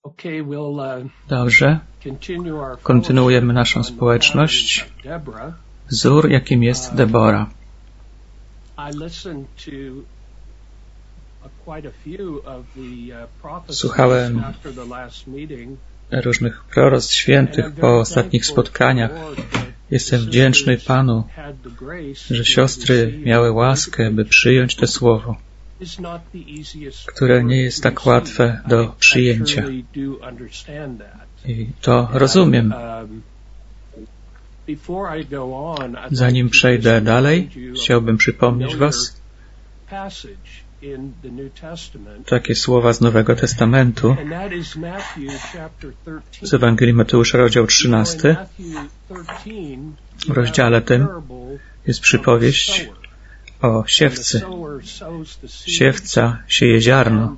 Dobrze. Kontynuujemy naszą społeczność. Wzór, jakim jest Debora. Słuchałem różnych proroctw świętych po ostatnich spotkaniach. Jestem wdzięczny Panu, że siostry miały łaskę, by przyjąć to słowo, które nie jest tak łatwe do przyjęcia. I to rozumiem. Zanim przejdę dalej, chciałbym przypomnieć Was takie słowa z Nowego Testamentu, z Ewangelii Mateusza, rozdział 13. W rozdziale tym jest przypowieść o siewcy. Siewca sieje ziarno.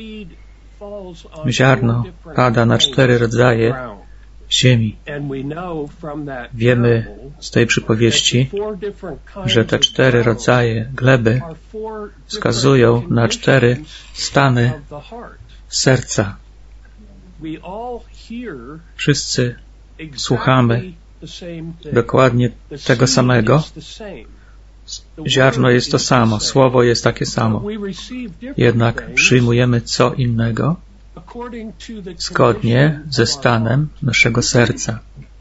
Ziarno pada na 4 rodzaje ziemi. Wiemy z tej przypowieści, że te 4 rodzaje gleby wskazują na 4 stany serca. Wszyscy słuchamy dokładnie tego samego. Ziarno jest to samo, słowo jest takie samo. Jednak przyjmujemy co innego zgodnie ze stanem naszego serca.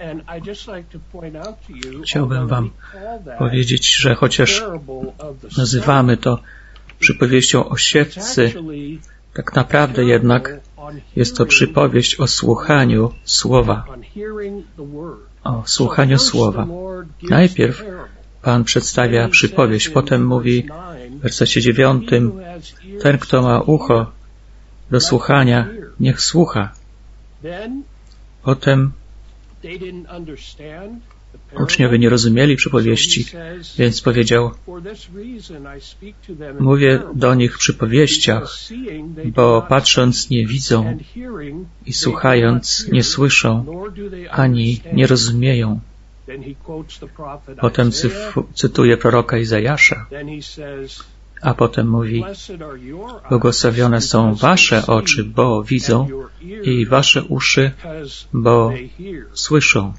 Chciałbym Wam powiedzieć, że chociaż nazywamy to przypowieścią o siewcy, tak naprawdę jednak jest to przypowieść o słuchaniu słowa. O słuchaniu słowa. Najpierw Pan przedstawia przypowieść, potem mówi w wersecie 9: ten, kto ma ucho do słuchania, niech słucha. Potem uczniowie nie rozumieli przypowieści, więc powiedział: mówię do nich w przypowieściach, bo patrząc nie widzą i słuchając nie słyszą, ani nie rozumieją. Potem cytuje proroka Izajasza, a potem mówi: błogosławione są wasze oczy, bo widzą, i wasze uszy, bo słyszą.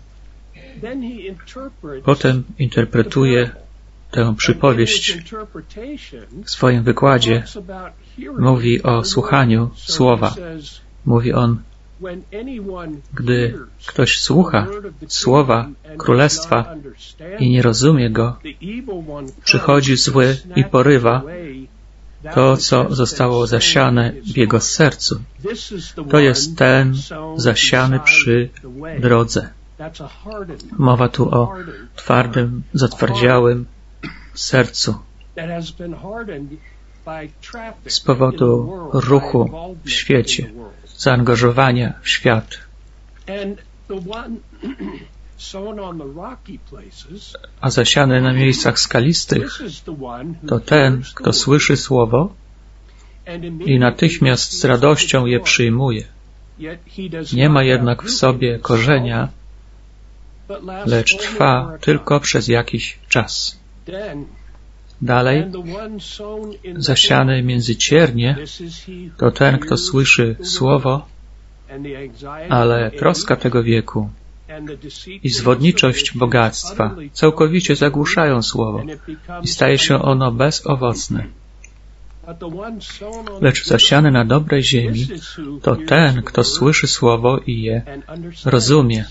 Potem interpretuje tę przypowieść w swoim wykładzie. Mówi o słuchaniu słowa. Mówi on: gdy ktoś słucha słowa Królestwa i nie rozumie go, przychodzi zły i porywa to, co zostało zasiane w jego sercu. To jest ten zasiany przy drodze. Mowa tu o twardym, zatwardziałym sercu z powodu ruchu w świecie, zaangażowania w świat. A zasiany na miejscach skalistych to ten, kto słyszy słowo i natychmiast z radością je przyjmuje. Nie ma jednak w sobie korzenia, lecz trwa tylko przez jakiś czas. Dalej, zasiany między ciernie to ten, kto słyszy słowo, ale troska tego wieku i zwodniczość bogactwa całkowicie zagłuszają słowo i staje się ono bezowocne. Lecz zasiany na dobrej ziemi to ten, kto słyszy słowo i je rozumie.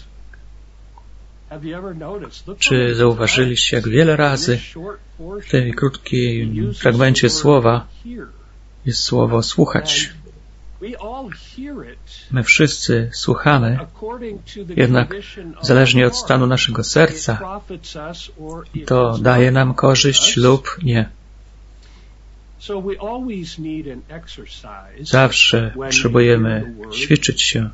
Czy zauważyliście, jak wiele razy w tym krótkim fragmencie słowa jest słowo słuchać? My wszyscy słuchamy, jednak zależnie od stanu naszego serca, to daje nam korzyść lub nie. Zawsze potrzebujemy ćwiczyć się,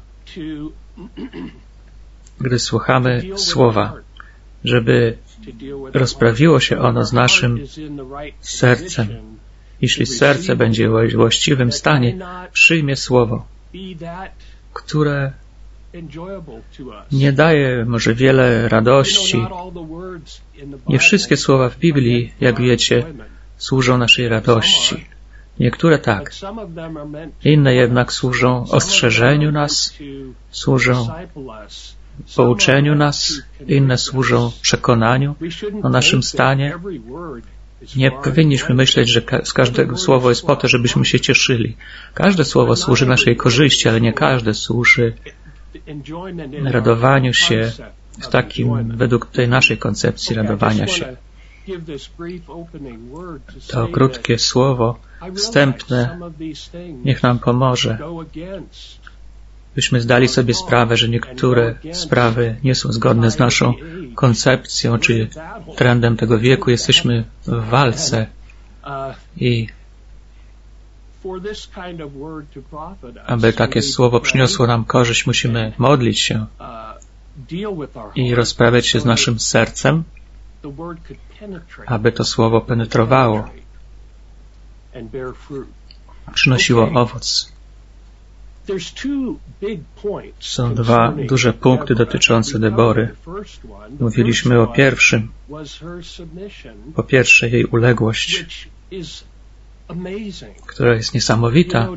gdy słuchamy słowa, żeby rozprawiło się ono z naszym sercem. Jeśli serce będzie w właściwym stanie, przyjmie słowo, które nie daje może wiele radości. Nie wszystkie słowa w Biblii, jak wiecie, służą naszej radości. Niektóre tak. Inne jednak służą ostrzeżeniu nas, służą pouczeniu nas, inne służą przekonaniu o naszym stanie. Nie powinniśmy myśleć, że każde słowo jest po to, żebyśmy się cieszyli. Każde słowo służy naszej korzyści, ale nie każde służy radowaniu się w takim, według tej naszej koncepcji radowania się. To krótkie słowo wstępne niech nam pomoże, byśmy zdali sobie sprawę, że niektóre sprawy nie są zgodne z naszą koncepcją czy trendem tego wieku. Jesteśmy w walce i aby takie słowo przyniosło nam korzyść, musimy modlić się i rozprawiać się z naszym sercem, aby to słowo penetrowało, przynosiło owoc. Są dwa duże punkty dotyczące Debory. Mówiliśmy o pierwszym. Po pierwsze, jej uległość, która jest niesamowita.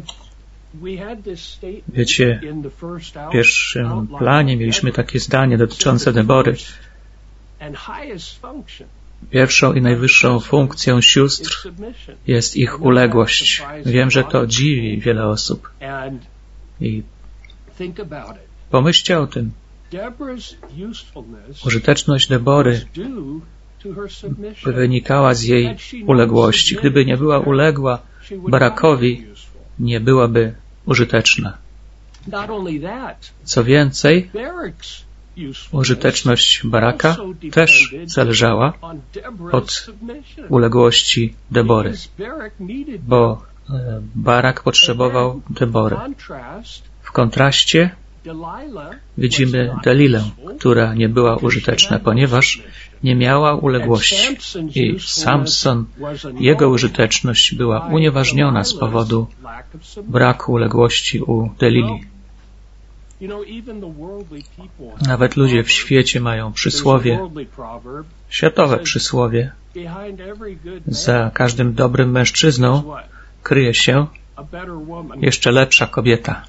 Wiecie, w pierwszym planie mieliśmy takie zdanie dotyczące Debory. Pierwszą i najwyższą funkcją sióstr jest ich uległość. Wiem, że to dziwi wiele osób. I pomyślcie o tym. Użyteczność Debory wynikała z jej uległości. Gdyby nie była uległa Barakowi, nie byłaby użyteczna. Co więcej, użyteczność Baraka też zależała od uległości Debory, bo Barak potrzebował Debory. W kontraście widzimy Delilę, która nie była użyteczna, ponieważ nie miała uległości. I Samson, jego użyteczność była unieważniona z powodu braku uległości u Delili. Nawet ludzie w świecie mają przysłowie, światowe przysłowie. Za każdym dobrym mężczyzną kryje się jeszcze lepsza kobieta.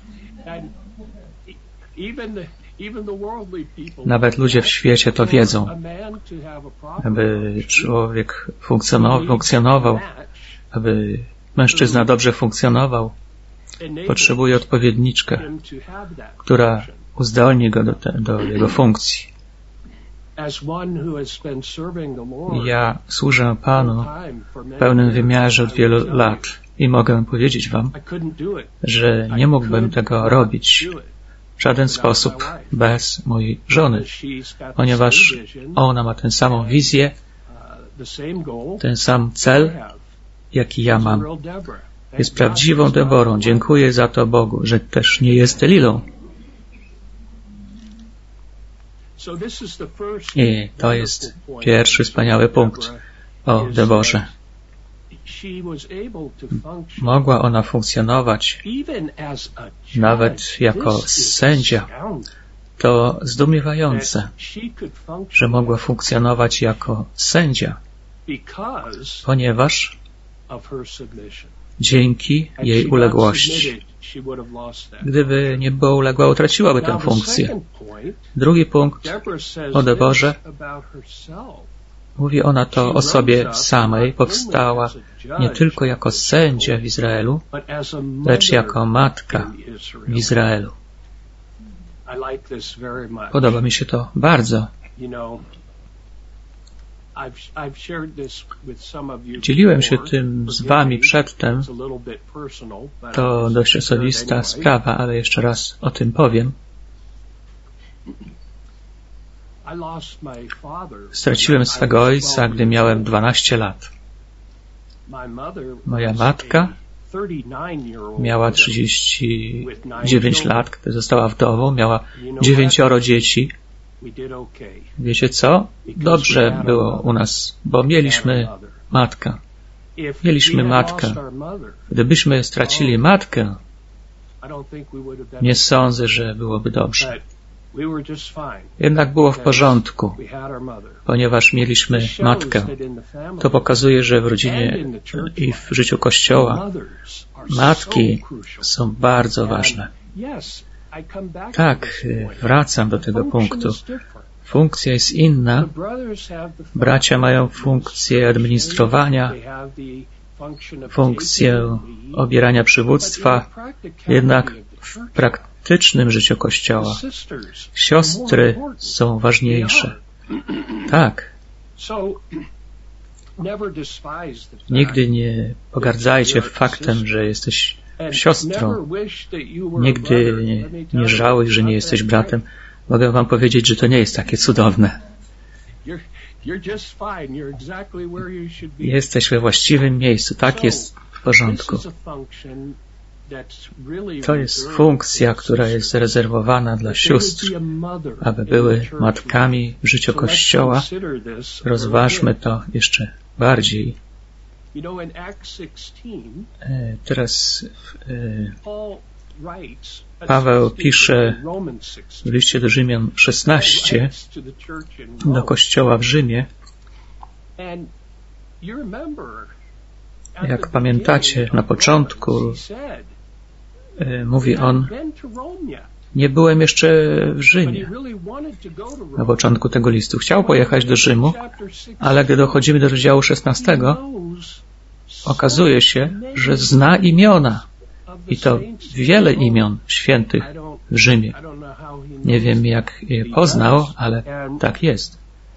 Nawet ludzie w świecie to wiedzą. Aby człowiek funkcjonował, aby mężczyzna dobrze funkcjonował, potrzebuje odpowiedniczkę, która uzdolni go do jego funkcji. Ja służę Panu w pełnym wymiarze od wielu lat i mogę powiedzieć Wam, że nie mógłbym tego robić w żaden sposób bez mojej żony, ponieważ ona ma tę samą wizję, ten sam cel, jaki ja mam. Jest prawdziwą Deborą. Dziękuję za to Bogu, że też nie jest Delilą. I to jest pierwszy wspaniały punkt o Deborze. Mogła ona funkcjonować nawet jako sędzia. To zdumiewające, że mogła funkcjonować jako sędzia, ponieważ dzięki jej uległości. Gdyby nie była uległa, utraciłaby tę funkcję. Drugi punkt o Deborze. Mówi ona to o sobie samej. Powstała nie tylko jako sędzia w Izraelu, lecz jako matka w Izraelu. Podoba mi się to bardzo. Dzieliłem się tym z Wami przedtem. To dość osobista sprawa, ale jeszcze raz o tym powiem. Straciłem swego ojca, gdy miałem 12 lat. Moja matka miała 39 lat, gdy została wdową, miała 9 dzieci. Wiecie co? Dobrze było u nas, bo mieliśmy matkę. Mieliśmy matkę. Gdybyśmy stracili matkę, nie sądzę, że byłoby dobrze. Jednak było w porządku, ponieważ mieliśmy matkę. To pokazuje, że w rodzinie i w życiu Kościoła matki są bardzo ważne. Tak, wracam do tego punktu. Funkcja jest inna. Bracia mają funkcję administrowania, funkcję obierania przywództwa, jednak w praktycznym życiu Kościoła siostry są ważniejsze. Tak. Nigdy nie pogardzajcie faktem, że jesteś siostrą. Nigdy nie żałuj, że nie jesteś bratem. Mogę wam powiedzieć, że to nie jest takie cudowne. Jesteś we właściwym miejscu. Tak jest w porządku. To jest funkcja, która jest zarezerwowana dla sióstr, aby były matkami w życiu Kościoła. Rozważmy to jeszcze bardziej. Teraz Paweł pisze w liście do Rzymian 16 do Kościoła w Rzymie. Jak pamiętacie, na początku mówi on: nie byłem jeszcze w Rzymie. Na początku tego listu chciał pojechać do Rzymu, ale gdy dochodzimy do rozdziału 16, okazuje się, że zna imiona. I to wiele imion świętych w Rzymie. Nie wiem, jak je poznał, ale tak jest.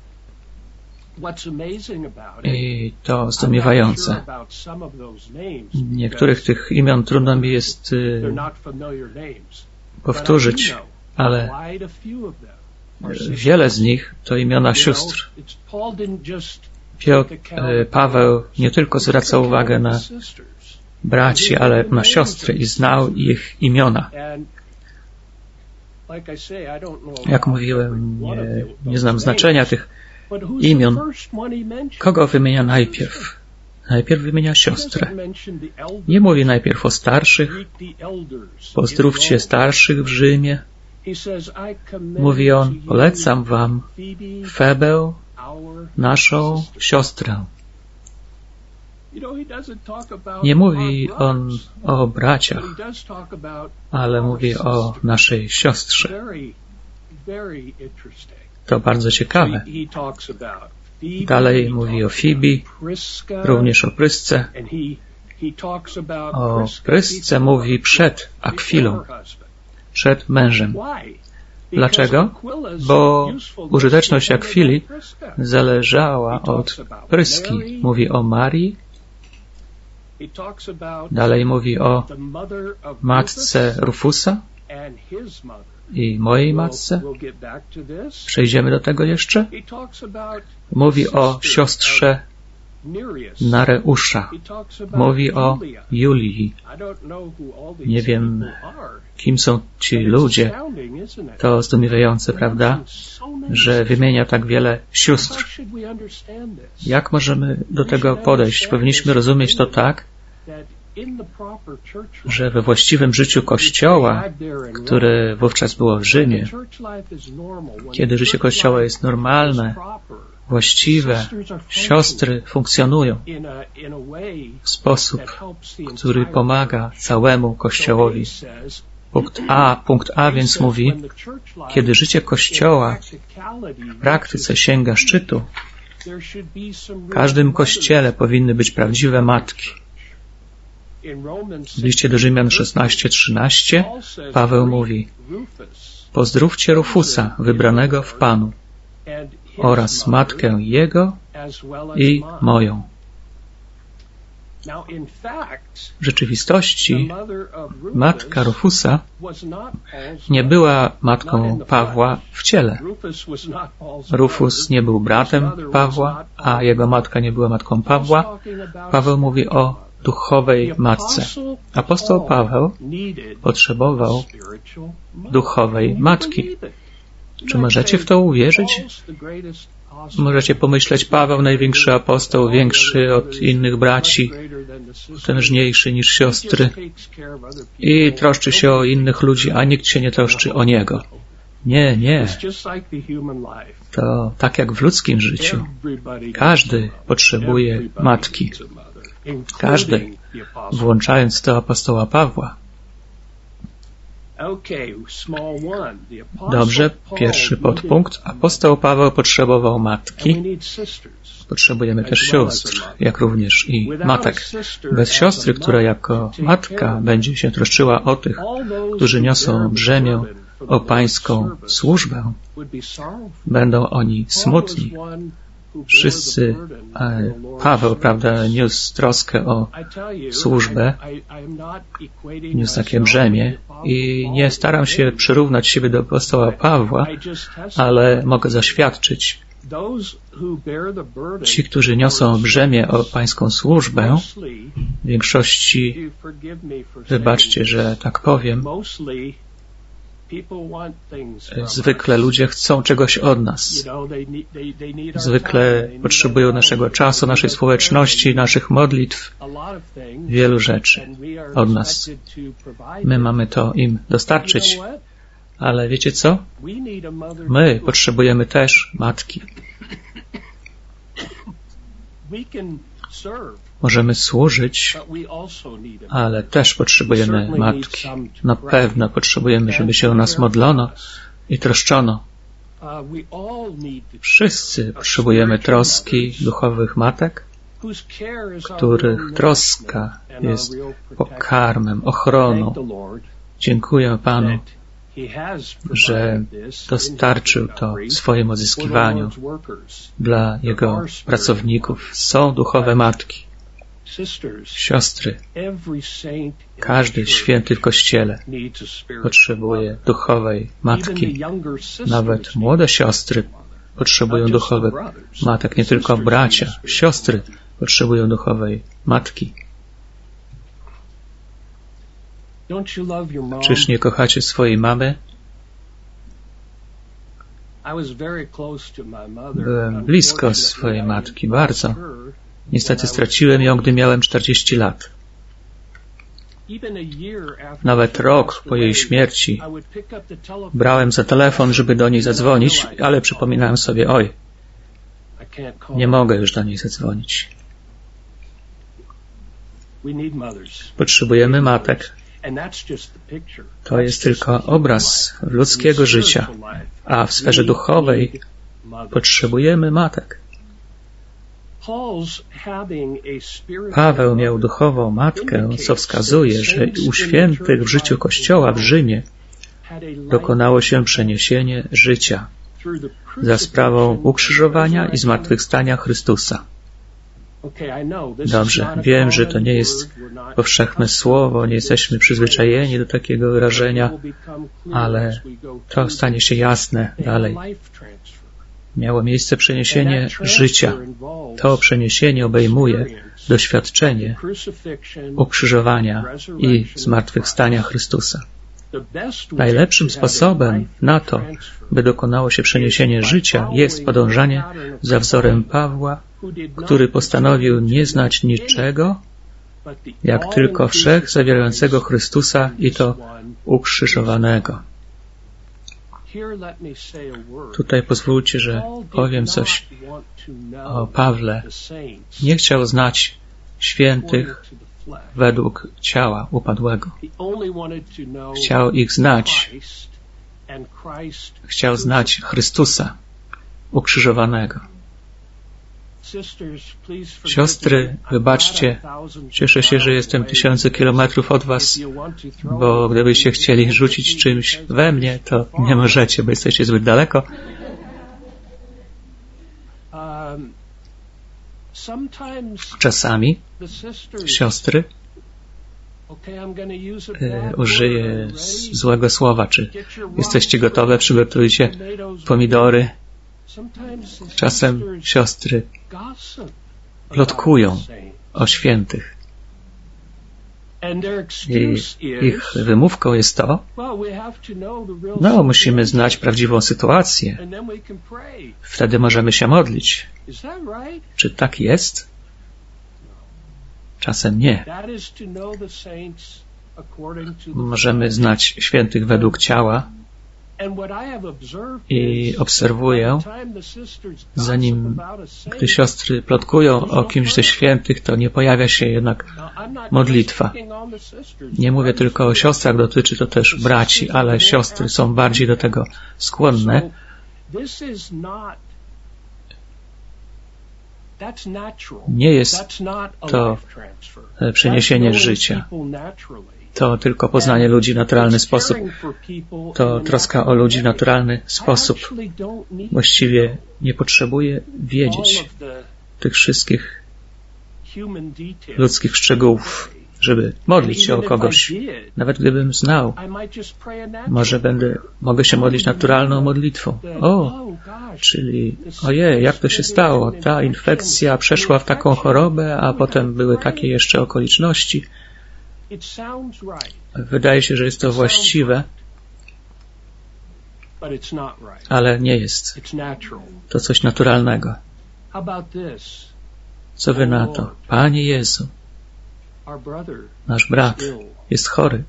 I to zdumiewające. Niektórych tych imion trudno mi jest powtórzyć, ale wiele z nich to imiona sióstr. Paweł nie tylko zwraca uwagę na braci, ale na siostry i znał ich imiona. Jak mówiłem, nie znam znaczenia tych imion. Kogo wymienia najpierw? Najpierw wymienia siostrę. Nie mówi najpierw o starszych. Pozdrówcie starszych w Rzymie. Mówi on: polecam wam Febę, naszą siostrę. Nie mówi on o braciach, ale mówi o naszej siostrze. To bardzo ciekawe. Dalej mówi o Fibii, również o Prysce. O Prysce mówi przed Akwilą, przed mężem. Dlaczego? Bo użyteczność Akwili zależała od Pryski. Mówi o Marii. Dalej mówi o matce Rufusa i mojej matce. Przejdziemy do tego jeszcze. Mówi o siostrze Nareusza. Mówi o Julii. Nie wiem, kim są ci ludzie. To zdumiewające, prawda? Że wymienia tak wiele sióstr. Jak możemy do tego podejść? Powinniśmy rozumieć to tak, że we właściwym życiu Kościoła, które wówczas było w Rzymie, kiedy życie Kościoła jest normalne, właściwe, siostry funkcjonują w sposób, który pomaga całemu Kościołowi. Punkt A więc mówi, kiedy życie Kościoła w praktyce sięga szczytu, w każdym Kościele powinny być prawdziwe matki. W liście do Rzymian 16:13 Paweł mówi: pozdrówcie Rufusa, wybranego w Panu, oraz matkę jego i moją. W rzeczywistości matka Rufusa nie była matką Pawła w ciele. Rufus nie był bratem Pawła, a jego matka nie była matką Pawła. Paweł mówi o duchowej matce. Apostoł Paweł potrzebował duchowej matki. Czy możecie w to uwierzyć? Możecie pomyśleć: Paweł, największy apostoł, większy od innych braci, potężniejszy niż siostry i troszczy się o innych ludzi, a nikt się nie troszczy o niego. Nie. To tak jak w ludzkim życiu. Każdy potrzebuje matki. Każdy, włączając to apostoła Pawła. Dobrze, pierwszy podpunkt. Apostoł Paweł potrzebował matki. Potrzebujemy też sióstr, jak również i matek. Bez siostry, która jako matka będzie się troszczyła o tych, którzy niosą brzemię o pańską służbę, będą oni smutni. Wszyscy, Paweł, prawda, niósł troskę o służbę, niósł takie brzemię i nie staram się przyrównać siebie do apostoła Pawła, ale mogę zaświadczyć, ci, którzy niosą brzemię o pańską służbę, w większości, wybaczcie, że tak powiem, zwykle ludzie chcą czegoś od nas. Zwykle potrzebują naszego czasu, naszej społeczności, naszych modlitw, wielu rzeczy od nas. My mamy to im dostarczyć. Ale wiecie co? My potrzebujemy też matki. Możemy służyć, ale też potrzebujemy matki. Na pewno potrzebujemy, żeby się o nas modlono i troszczono. Wszyscy potrzebujemy troski duchowych matek, których troska jest pokarmem, ochroną. Dziękuję Panu, że dostarczył to w swoim odzyskiwaniu dla Jego pracowników. Są duchowe matki. Siostry, każdy święty w Kościele potrzebuje duchowej matki. Nawet młode siostry potrzebują duchowych matek, nie tylko bracia. Siostry potrzebują duchowej matki. Czyż nie kochacie swojej mamy? Byłem blisko swojej matki, bardzo. Niestety straciłem ją, gdy miałem 40 lat. Nawet rok po jej śmierci brałem za telefon, żeby do niej zadzwonić, ale przypominałem sobie, oj, nie mogę już do niej zadzwonić. Potrzebujemy matek. To jest tylko obraz ludzkiego życia, a w sferze duchowej potrzebujemy matek. Paweł miał duchową matkę, co wskazuje, że u świętych w życiu Kościoła w Rzymie dokonało się przeniesienie życia za sprawą ukrzyżowania i zmartwychwstania Chrystusa. Dobrze, wiem, że to nie jest powszechne słowo, nie jesteśmy przyzwyczajeni do takiego wyrażenia, ale to stanie się jasne dalej. Miało miejsce przeniesienie życia. To przeniesienie obejmuje doświadczenie ukrzyżowania i zmartwychwstania Chrystusa. Najlepszym sposobem na to, by dokonało się przeniesienie życia, jest podążanie za wzorem Pawła, który postanowił nie znać niczego, jak tylko wszech zawierającego Chrystusa i to ukrzyżowanego. Tutaj pozwólcie, że powiem coś o Pawle. Nie chciał znać świętych według ciała upadłego. Chciał ich znać. Chciał znać Chrystusa ukrzyżowanego. Siostry, wybaczcie, cieszę się, że jestem 1000 kilometrów od was, bo gdybyście chcieli rzucić czymś we mnie, to nie możecie, bo jesteście zbyt daleko. Czasami siostry, użyję złego słowa, czy jesteście gotowe, przygotujcie pomidory. Czasem siostry plotkują o świętych. I ich wymówką jest to, musimy znać prawdziwą sytuację. Wtedy możemy się modlić. Czy tak jest? Czasem nie. Możemy znać świętych według ciała I obserwuję, zanim gdy siostry plotkują o kimś ze świętych, to nie pojawia się jednak modlitwa. Nie mówię tylko o siostrach, dotyczy to też braci, ale siostry są bardziej do tego skłonne. Nie jest to przeniesienie życia. To tylko poznanie ludzi w naturalny sposób. To troska o ludzi w naturalny sposób. Właściwie nie potrzebuję wiedzieć tych wszystkich ludzkich szczegółów, żeby modlić się o kogoś. Nawet gdybym znał, może mogę się modlić naturalną modlitwą. Czyli ojej, jak to się stało? Ta infekcja przeszła w taką chorobę, a potem były takie jeszcze okoliczności. Wydaje się, że jest to właściwe, ale nie jest. To coś naturalnego. Co wy na to? Panie Jezu, nasz brat jest chory.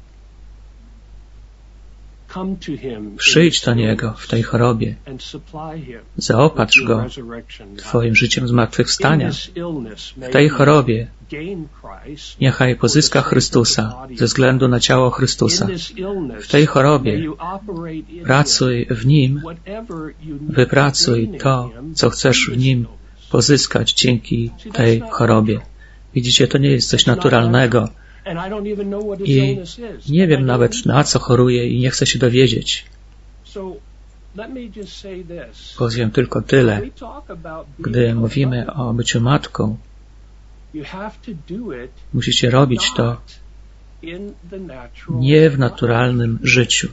Przyjdź do Niego w tej chorobie. Zaopatrz Go Twoim życiem zmartwychwstania. W tej chorobie niechaj pozyska Chrystusa ze względu na ciało Chrystusa. W tej chorobie pracuj w Nim, wypracuj to, co chcesz w Nim pozyskać dzięki tej chorobie. Widzicie, to nie jest coś naturalnego. I nie wiem nawet, na co choruję i nie chcę się dowiedzieć. Powiem tylko tyle. Gdy mówimy o byciu matką, musicie robić to nie w naturalnym życiu.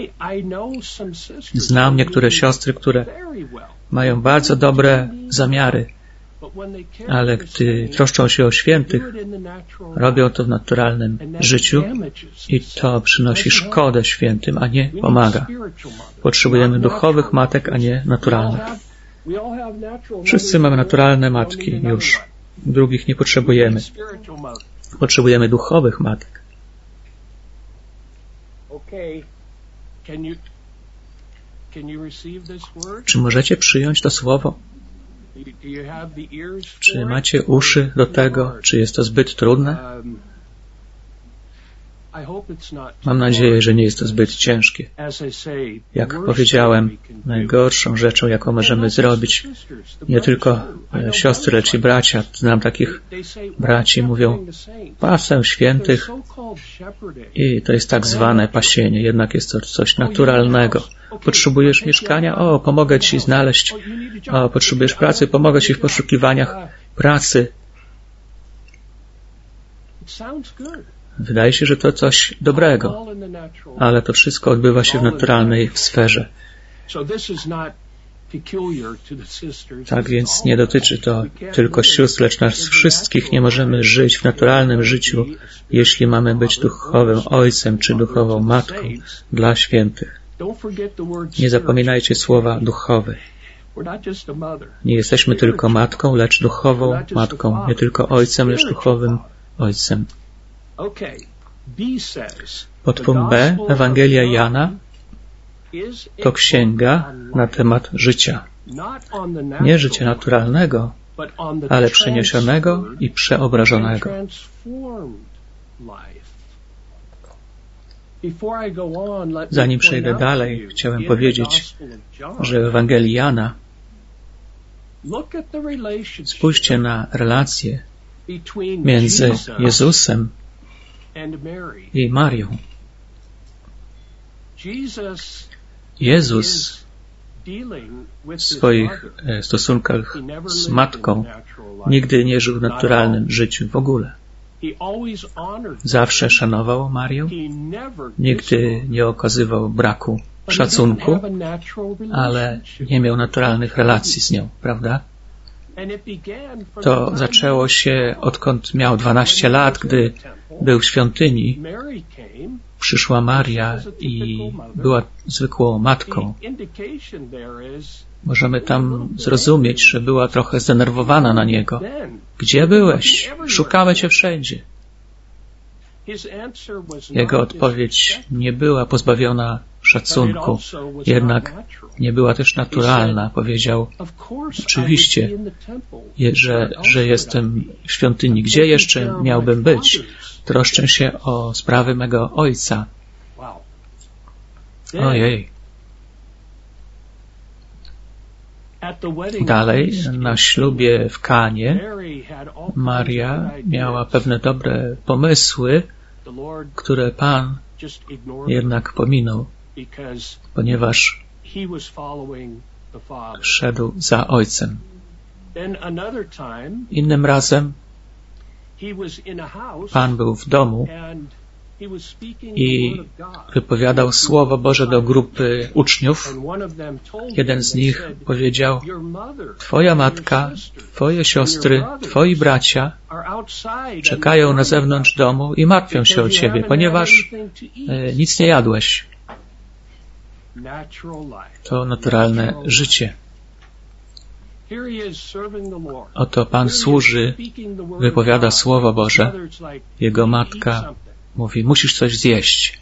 Znam niektóre siostry, które mają bardzo dobre zamiary, ale gdy troszczą się o świętych, robią to w naturalnym życiu i to przynosi szkodę świętym, a nie pomaga. Potrzebujemy duchowych matek, a nie naturalnych. Wszyscy mamy naturalne matki już. Drugich nie potrzebujemy. Potrzebujemy duchowych matek. Czy możecie przyjąć to słowo? Czy macie uszy do tego? Czy jest to zbyt trudne? Mam nadzieję, że nie jest to zbyt ciężkie. Jak powiedziałem, najgorszą rzeczą, jaką możemy zrobić, nie tylko siostry, lecz i bracia, znam takich braci, mówią, pasę świętych i to jest tak zwane pasienie, jednak jest to coś naturalnego. Potrzebujesz mieszkania? O, pomogę Ci znaleźć. O, potrzebujesz pracy? Pomogę Ci w poszukiwaniach pracy. Wydaje się, że to coś dobrego, ale to wszystko odbywa się w naturalnej sferze. Tak więc nie dotyczy to tylko sióstr, lecz nas wszystkich. Nie możemy żyć w naturalnym życiu, jeśli mamy być duchowym ojcem czy duchową matką dla świętych. Nie zapominajcie słowa duchowy. Nie jesteśmy tylko matką, lecz duchową matką. Nie tylko ojcem, lecz duchowym ojcem. Podpunkt B. Ewangelia Jana to księga na temat życia. Nie życia naturalnego, ale przeniesionego i przeobrażonego. Zanim przejdę dalej, chciałem powiedzieć, że w Ewangelii Jana spójrzcie na relacje między Jezusem i Marią. Jezus w swoich stosunkach z matką nigdy nie żył w naturalnym życiu w ogóle. Zawsze szanował Marię, nigdy nie okazywał braku szacunku, ale nie miał naturalnych relacji z nią, prawda? To zaczęło się odkąd miał 12 lat, gdy był w świątyni. Przyszła Maria i była zwykłą matką. Możemy tam zrozumieć, że była trochę zdenerwowana na niego. Gdzie byłeś? Szukamy cię wszędzie. Jego odpowiedź nie była pozbawiona szacunku, jednak nie była też naturalna. Powiedział, oczywiście, że jestem w świątyni. Gdzie jeszcze miałbym być? Troszczę się o sprawy mego ojca. Ojej. Dalej, na ślubie w Kanie, Maria miała pewne dobre pomysły, które Pan jednak pominął, ponieważ szedł za Ojcem. Innym razem Pan był w domu i wypowiadał Słowo Boże do grupy uczniów. Jeden z nich powiedział, Twoja matka, Twoje siostry, Twoi bracia czekają na zewnątrz domu i martwią się o Ciebie, ponieważ nic nie jadłeś. To naturalne życie. Oto Pan służy, wypowiada Słowo Boże. Jego matka mówi, musisz coś zjeść.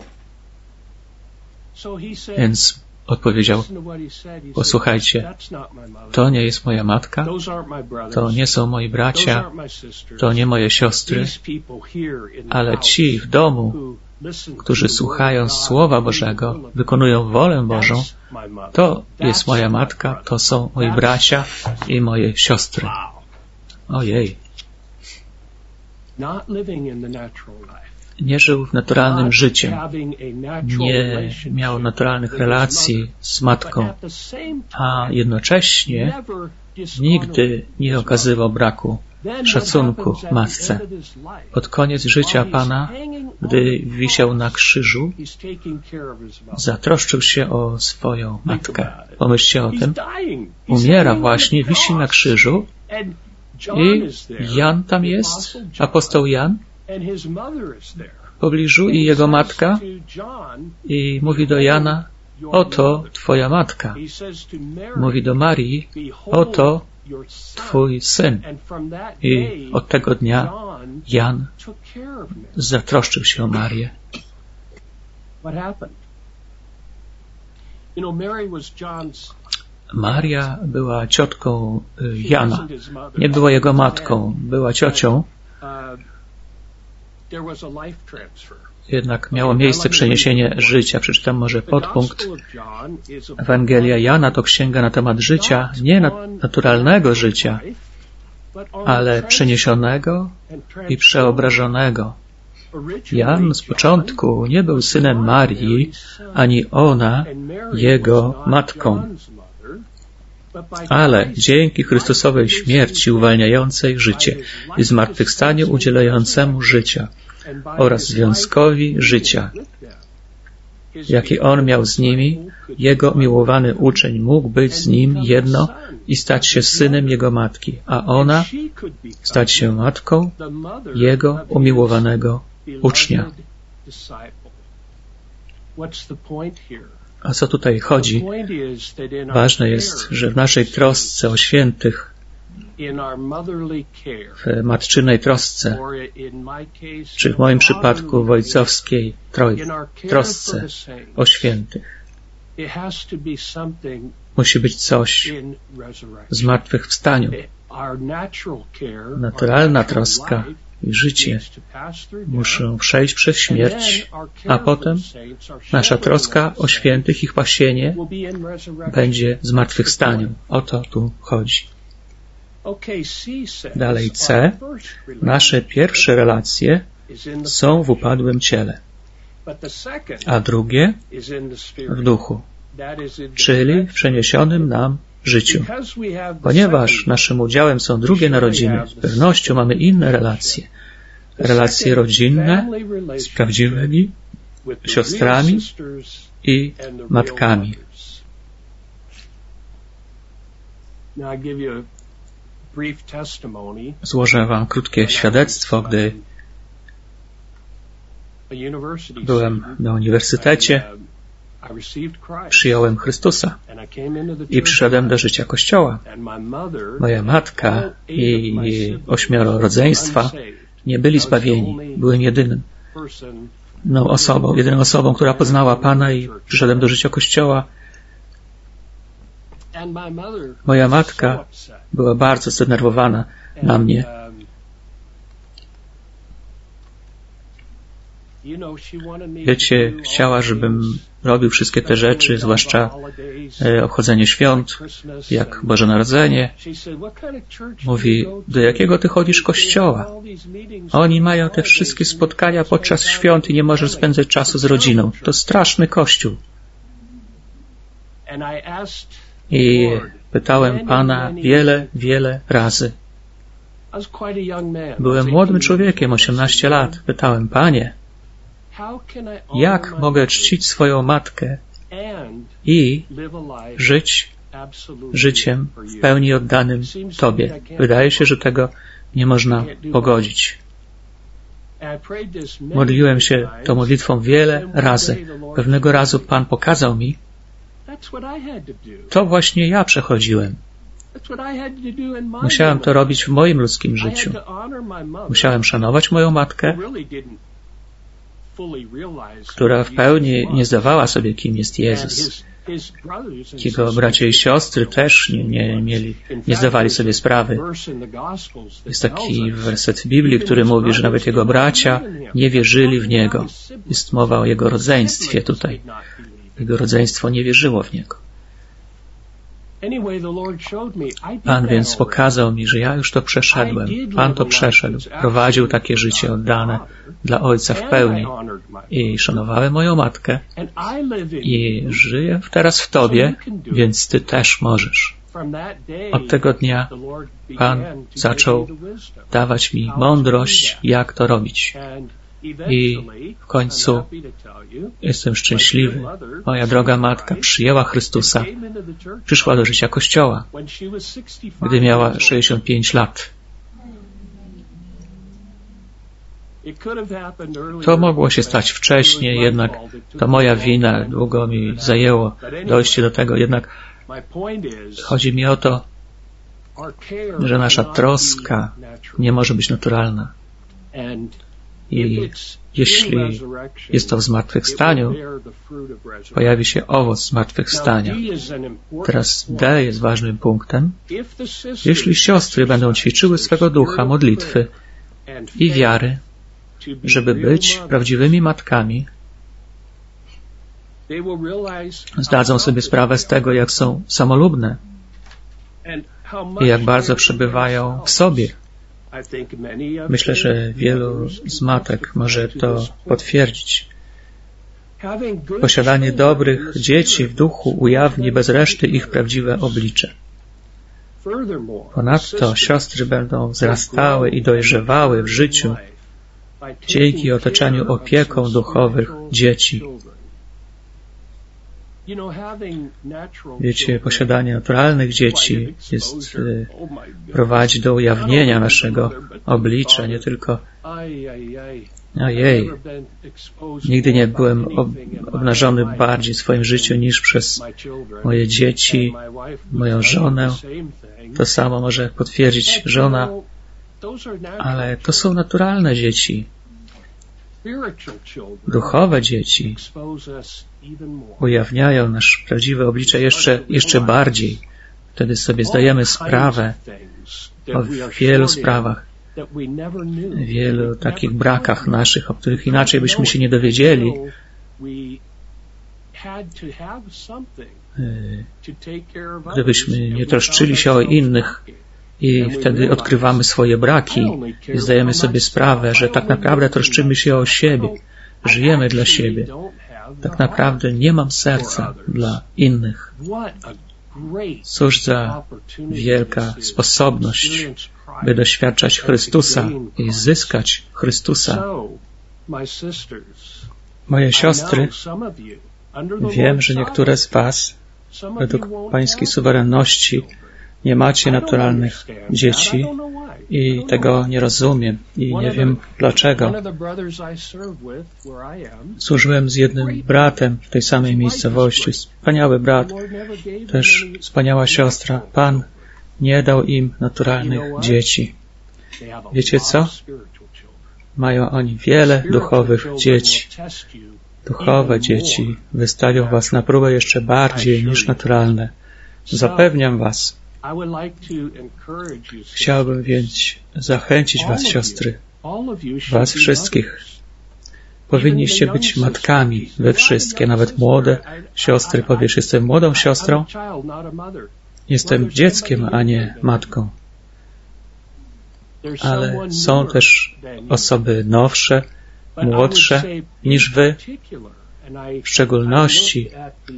Więc odpowiedział, posłuchajcie, to nie jest moja matka, to nie są moi bracia, to nie moje siostry, ale ci w domu, którzy słuchają Słowa Bożego, wykonują wolę Bożą, to jest moja matka, to są moi bracia i moje siostry. Ojej. Nie żył naturalnym życiem, nie miał naturalnych relacji z matką, a jednocześnie nigdy nie okazywał braku szacunku matce. Pod koniec życia Pana, gdy wisiał na krzyżu, zatroszczył się o swoją matkę. Pomyślcie o tym. Umiera właśnie, wisi na krzyżu i Jan tam jest, apostoł Jan, w pobliżu i jego matka i mówi do Jana, oto Twoja matka. Mówi do Marii, oto Twój syn. I od tego dnia Jan zatroszczył się o Marię. Maria była ciotką Jana. Nie była jego matką, była ciocią. Jednak miało miejsce przeniesienie życia. Przeczytam może podpunkt. Ewangelia Jana to księga na temat życia, nie naturalnego życia, ale przeniesionego i przeobrażonego. Jan z początku nie był synem Marii, ani ona jego matką. Ale dzięki Chrystusowej śmierci uwalniającej życie i zmartwychwstaniu udzielającemu życia oraz związkowi życia, jaki On miał z nimi, Jego miłowany uczeń mógł być z Nim jedno i stać się synem Jego matki, a ona stać się matką Jego umiłowanego ucznia. A co tutaj chodzi? Ważne jest, że w naszej trosce o świętych, w matczynej trosce, czy w moim przypadku w ojcowskiej trosce o świętych, musi być coś w zmartwychwstaniu. Naturalna troska i życie muszą przejść przez śmierć, a potem nasza troska o świętych, ich pasienie będzie w zmartwychwstaniu. O to tu chodzi. Dalej C. Nasze pierwsze relacje są w upadłym ciele, a drugie w duchu, czyli w przeniesionym nam życiu. Ponieważ naszym udziałem są drugie narodziny, z pewnością mamy inne relacje. Relacje rodzinne z prawdziwymi siostrami i matkami. Złożę Wam krótkie świadectwo, gdy byłem na uniwersytecie, przyjąłem Chrystusa i przyszedłem do życia Kościoła. Moja matka i 8 rodzeństwa nie byli zbawieni. Byłem jedynym jedyną osobą, która poznała Pana i przyszedłem do życia Kościoła. Moja matka była bardzo zdenerwowana na mnie. Wiecie, chciała, żebym robił wszystkie te rzeczy, zwłaszcza obchodzenie świąt, jak Boże Narodzenie. Mówi, do jakiego ty chodzisz kościoła? Oni mają te wszystkie spotkania podczas świąt i nie możesz spędzać czasu z rodziną. To straszny kościół. I pytałem Pana wiele razy. Byłem młodym człowiekiem, 18 lat. Pytałem, Panie, jak mogę czcić swoją matkę i żyć życiem w pełni oddanym Tobie? Wydaje się, że tego nie można pogodzić. Modliłem się tą modlitwą wiele razy. Pewnego razu Pan pokazał mi, to właśnie ja przechodziłem. Musiałem to robić w moim ludzkim życiu. Musiałem szanować moją matkę, która w pełni nie zdawała sobie, kim jest Jezus. Jego bracia i siostry też nie zdawali sobie sprawy. Jest taki werset w Biblii, który mówi, że nawet jego bracia nie wierzyli w Niego. Jest mowa o Jego rodzeństwie tutaj. Jego rodzeństwo nie wierzyło w Niego. Pan więc pokazał mi, że ja już to przeszedłem. Pan to przeszedł. Prowadził takie życie oddane dla Ojca w pełni. I szanowałem moją matkę. I żyję teraz w Tobie, więc Ty też możesz. Od tego dnia Pan zaczął dawać mi mądrość, jak to robić. I w końcu jestem szczęśliwy. Moja droga matka przyjęła Chrystusa, przyszła do życia Kościoła, gdy miała 65 lat. To mogło się stać wcześniej, jednak to moja wina, długo mi zajęło dojście do tego, jednak chodzi mi o to, że nasza troska nie może być naturalna. I jeśli jest to w zmartwychwstaniu, pojawi się owoc zmartwychwstania. Teraz D jest ważnym punktem. Jeśli siostry będą ćwiczyły swego ducha modlitwy i wiary, żeby być prawdziwymi matkami, zdadzą sobie sprawę z tego, jak są samolubne i jak bardzo przebywają w sobie. Myślę, że wielu z matek może to potwierdzić. Posiadanie dobrych dzieci w duchu ujawni bez reszty ich prawdziwe oblicze. Ponadto siostry będą wzrastały i dojrzewały w życiu dzięki otoczeniu opieką duchowych dzieci. Wiecie, posiadanie naturalnych dzieci prowadzi do ujawnienia naszego oblicza, nie tylko nigdy nie byłem obnażony bardziej w swoim życiu niż przez moje dzieci, moją żonę. To samo może potwierdzić żona, ale to są naturalne dzieci. Duchowe dzieci ujawniają nasze prawdziwe oblicze jeszcze bardziej. Wtedy sobie zdajemy sprawę o wielu sprawach, wielu takich brakach naszych, o których inaczej byśmy się nie dowiedzieli. Gdybyśmy nie troszczyli się o innych i wtedy odkrywamy swoje braki i zdajemy sobie sprawę, że tak naprawdę troszczymy się o siebie, żyjemy dla siebie. Tak naprawdę nie mam serca dla innych. Cóż za wielka sposobność, by doświadczać Chrystusa i zyskać Chrystusa. Moje siostry, wiem, że niektóre z Was według Pańskiej suwerenności nie macie naturalnych dzieci i tego nie rozumiem i nie wiem dlaczego. Służyłem z jednym bratem w tej samej miejscowości. Wspaniały brat, też wspaniała siostra. Pan nie dał im naturalnych dzieci. Wiecie co? Mają oni wiele duchowych dzieci. Duchowe dzieci wystawią was na próbę jeszcze bardziej niż naturalne. Zapewniam was. Chciałbym więc zachęcić was, siostry, was wszystkich. Powinniście być matkami, wy wszystkie, nawet młode siostry. Powiesz, jestem młodą siostrą, jestem dzieckiem, a nie matką. Ale są też osoby nowsze, młodsze niż wy. W szczególności,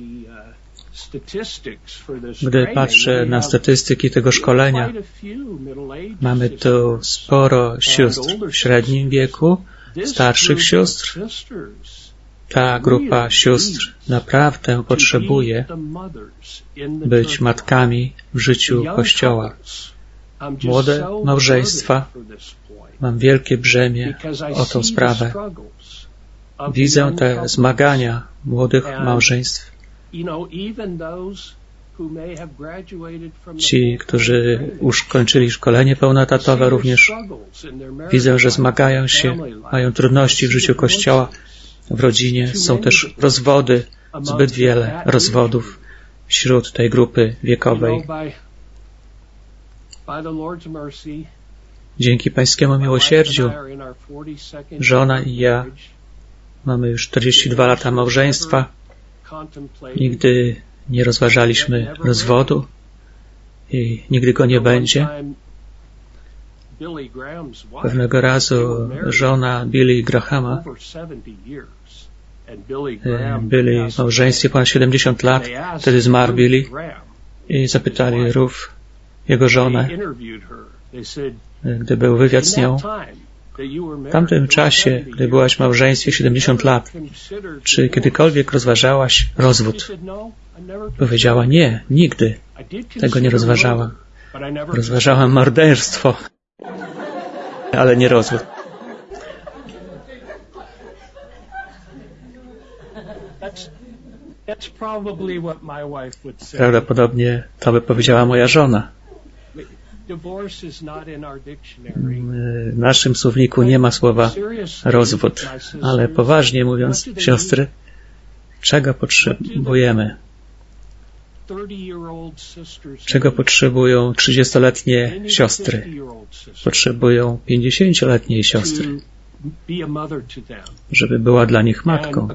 gdy patrzę na statystyki tego szkolenia, mamy tu sporo sióstr w średnim wieku, starszych sióstr. Ta grupa sióstr naprawdę potrzebuje być matkami w życiu Kościoła. Młode małżeństwa, mam wielkie brzemię o tą sprawę. Widzę te zmagania młodych małżeństw. Ci, którzy już kończyli szkolenie pełnoetatowe, również widzę, że zmagają się, mają trudności w życiu Kościoła, w rodzinie. Są też rozwody, zbyt wiele rozwodów wśród tej grupy wiekowej. Dzięki Pańskiemu miłosierdziu, żona i ja mamy już 42 lata małżeństwa. Nigdy nie rozważaliśmy rozwodu i nigdy go nie będzie. Pewnego razu żona Billy Grahama, byli w małżeństwie ponad 70 lat, wtedy zmarł Billy i zapytali Ruth, jego żonę, gdy był wywiad z nią, w tamtym czasie, gdy byłaś w małżeństwie 70 lat, czy kiedykolwiek rozważałaś rozwód? Powiedziała, nie, nigdy tego nie rozważałam. Rozważałam morderstwo, ale nie rozwód. Prawdopodobnie to by powiedziała moja żona. W naszym słowniku nie ma słowa rozwód, ale poważnie mówiąc, siostry, czego potrzebujemy? Czego potrzebują 30-letnie siostry? Potrzebują 50-letniej siostry, żeby była dla nich matką.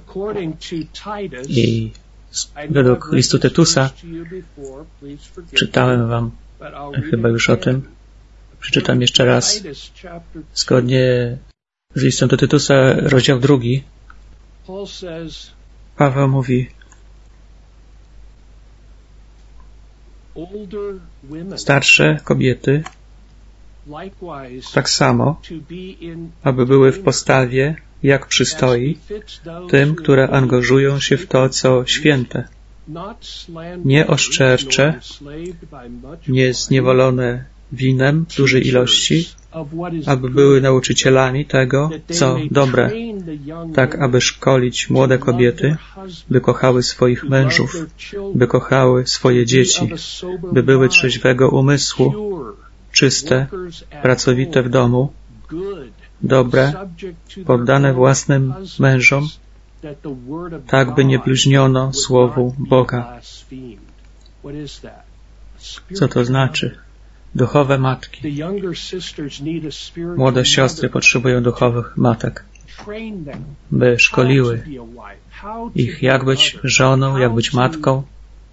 I według listu Tytusa, czytałem wam chyba już o tym, przeczytam jeszcze raz, zgodnie z listem do Tytusa, rozdział 2, Paweł mówi, starsze kobiety tak samo, aby były w postawie, jak przystoi, tym, które angażują się w to, co święte, nie oszczercze, nie zniewolone winem w dużej ilości, aby były nauczycielami tego, co dobre, tak aby szkolić młode kobiety, by kochały swoich mężów, by kochały swoje dzieci, by były trzeźwego umysłu, czyste, pracowite w domu, dobre, poddane własnym mężom, tak by nie bluźniono słowu Boga. Co to znaczy? Duchowe matki. Młode siostry potrzebują duchowych matek, by szkoliły ich, jak być żoną, jak być matką,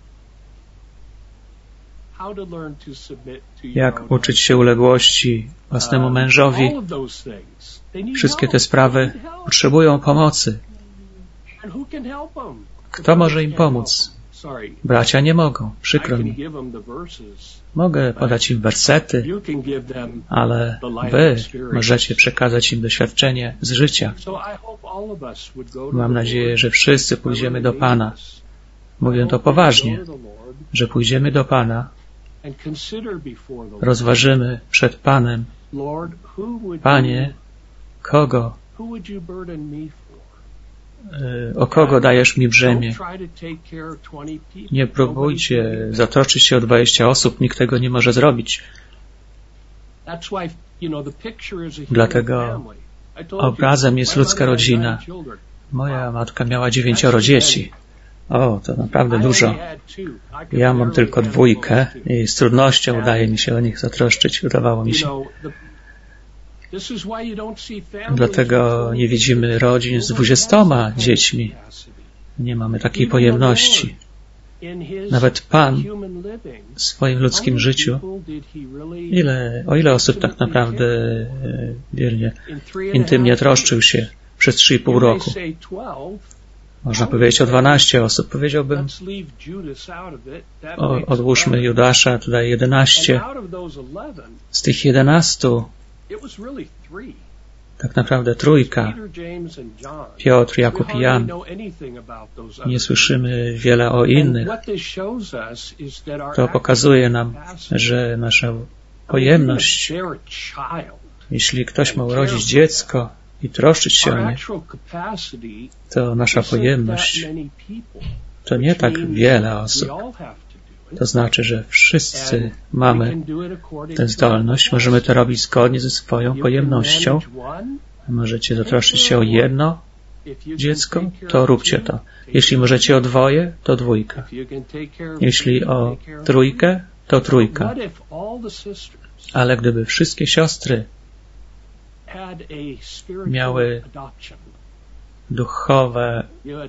jak uczyć się uległości własnemu mężowi. Wszystkie te sprawy potrzebują pomocy. Kto może im pomóc? Bracia nie mogą, przykro mi. Mogę podać im wersety, ale wy możecie przekazać im doświadczenie z życia. Mam nadzieję, że wszyscy pójdziemy do Pana. Mówię to poważnie, że pójdziemy do Pana, rozważymy przed Panem, Panie, o kogo dajesz mi brzemię? Nie próbujcie zatroszczyć się o 20 osób, nikt tego nie może zrobić. Dlatego obrazem jest ludzka rodzina. Moja matka miała 9 dzieci. O, to naprawdę dużo. Ja mam tylko 2 i z trudnością udaje mi się o nich zatroszczyć. Udawało mi się. Dlatego nie widzimy rodzin z 20 dziećmi. Nie mamy takiej pojemności. Nawet Pan w swoim ludzkim życiu, o ile osób tak naprawdę wiernie, intymnie troszczył się przez 3,5 roku? Można powiedzieć o 12 osób. Powiedziałbym, odłóżmy Judasza, tutaj 11. Z tych 11 tak naprawdę 3. Piotr, Jakub i Jan. Nie słyszymy wiele o innych. To pokazuje nam, że nasza pojemność, jeśli ktoś ma urodzić dziecko i troszczyć się o nie, to nasza pojemność to nie tak wiele osób. To znaczy, że wszyscy mamy tę zdolność, możemy to robić zgodnie ze swoją pojemnością. Możecie zatroszczyć się o 1 dziecko, to róbcie to. Jeśli możecie o 2, to 2. Jeśli o 3, to 3. Ale gdyby wszystkie siostry miały duchowe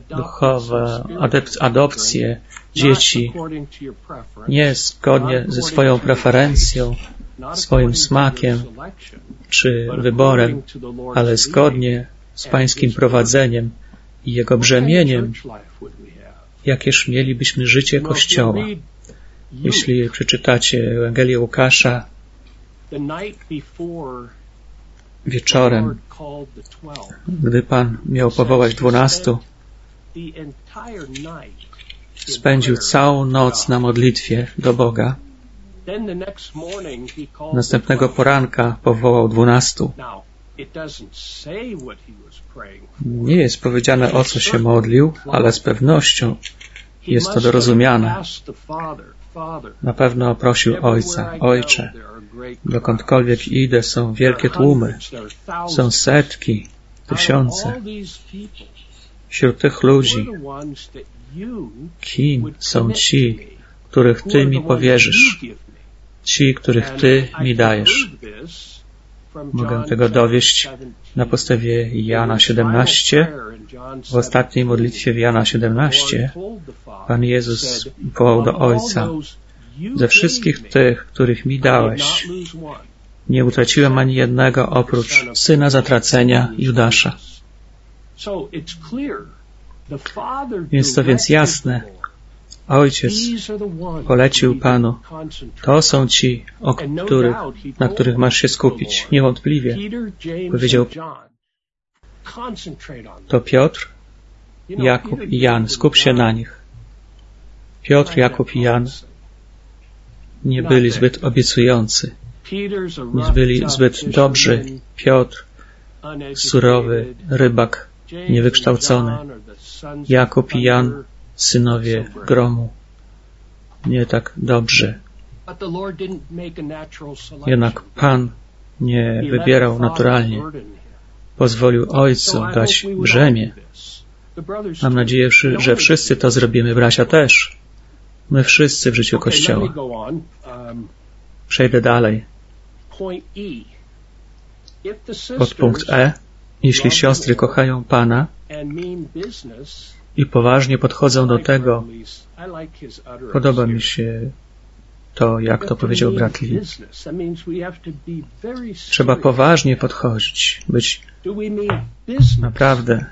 adopcje dzieci, nie zgodnie ze swoją preferencją, swoim smakiem czy wyborem, ale zgodnie z Pańskim prowadzeniem i Jego brzemieniem, jakież mielibyśmy życie Kościoła. Jeśli przeczytacie Ewangelię Łukasza, wieczorem, gdy Pan miał powołać 12, spędził całą noc na modlitwie do Boga. Następnego poranka powołał 12. Nie jest powiedziane, o co się modlił, ale z pewnością jest to dorozumiane. Na pewno prosił Ojca: Ojcze, dokądkolwiek idę, są wielkie tłumy, są setki, tysiące. Wśród tych ludzi, kim są ci, których Ty mi powierzysz, ci, których Ty mi dajesz? Mogę tego dowieść na podstawie Jana 17. W ostatniej modlitwie w Jana 17 Pan Jezus wołał do Ojca: ze wszystkich tych, których mi dałeś, nie utraciłem ani jednego oprócz syna zatracenia, Judasza. Jest to więc jasne. Ojciec polecił Panu: to są ci, na których masz się skupić. Niewątpliwie. Powiedział: to Piotr, Jakub i Jan. Skup się na nich. Piotr, Jakub i Jan nie byli zbyt obiecujący. Nie byli zbyt dobrzy. Piotr, surowy rybak, niewykształcony. Jakub i Jan, synowie gromu, nie tak dobrzy. Jednak Pan nie wybierał naturalnie. Pozwolił Ojcu dać brzemię. Mam nadzieję, że wszyscy to zrobimy, bracia też. My wszyscy w życiu Kościoła. Przejdę dalej. Podpunkt E. Jeśli siostry kochają Pana i poważnie podchodzą do tego, podoba mi się to, jak to powiedział brat Lee. Trzeba poważnie podchodzić, być naprawdę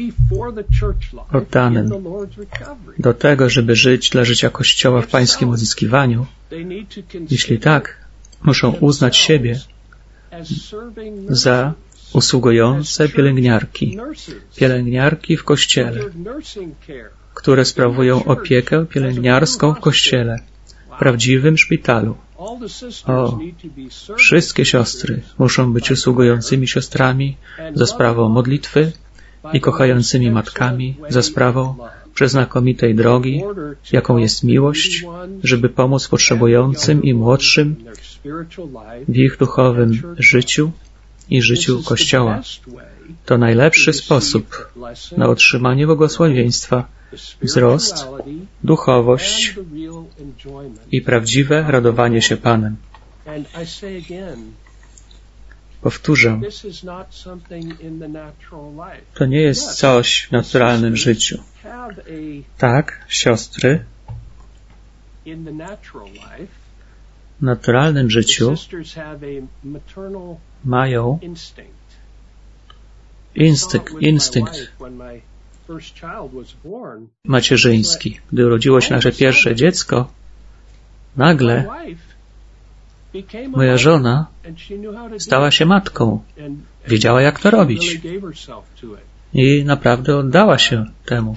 oddanym do tego, żeby żyć dla życia Kościoła w Pańskim odzyskiwaniu. Jeśli tak, muszą uznać siebie za usługujące pielęgniarki w Kościele, które sprawują opiekę pielęgniarską w Kościele, w prawdziwym szpitalu. Wszystkie siostry muszą być usługującymi siostrami za sprawą modlitwy i kochającymi matkami za sprawą przeznakomitej drogi, jaką jest miłość, żeby pomóc potrzebującym i młodszym w ich duchowym życiu i życiu Kościoła. To najlepszy sposób na otrzymanie błogosławieństwa, wzrost, duchowość i prawdziwe radowanie się Panem. Powtórzę, to nie jest coś w naturalnym życiu. Tak, siostry, w naturalnym życiu mają instynkt macierzyński. Gdy urodziło się nasze pierwsze dziecko, nagle moja żona stała się matką. Wiedziała, jak to robić. I naprawdę oddała się temu.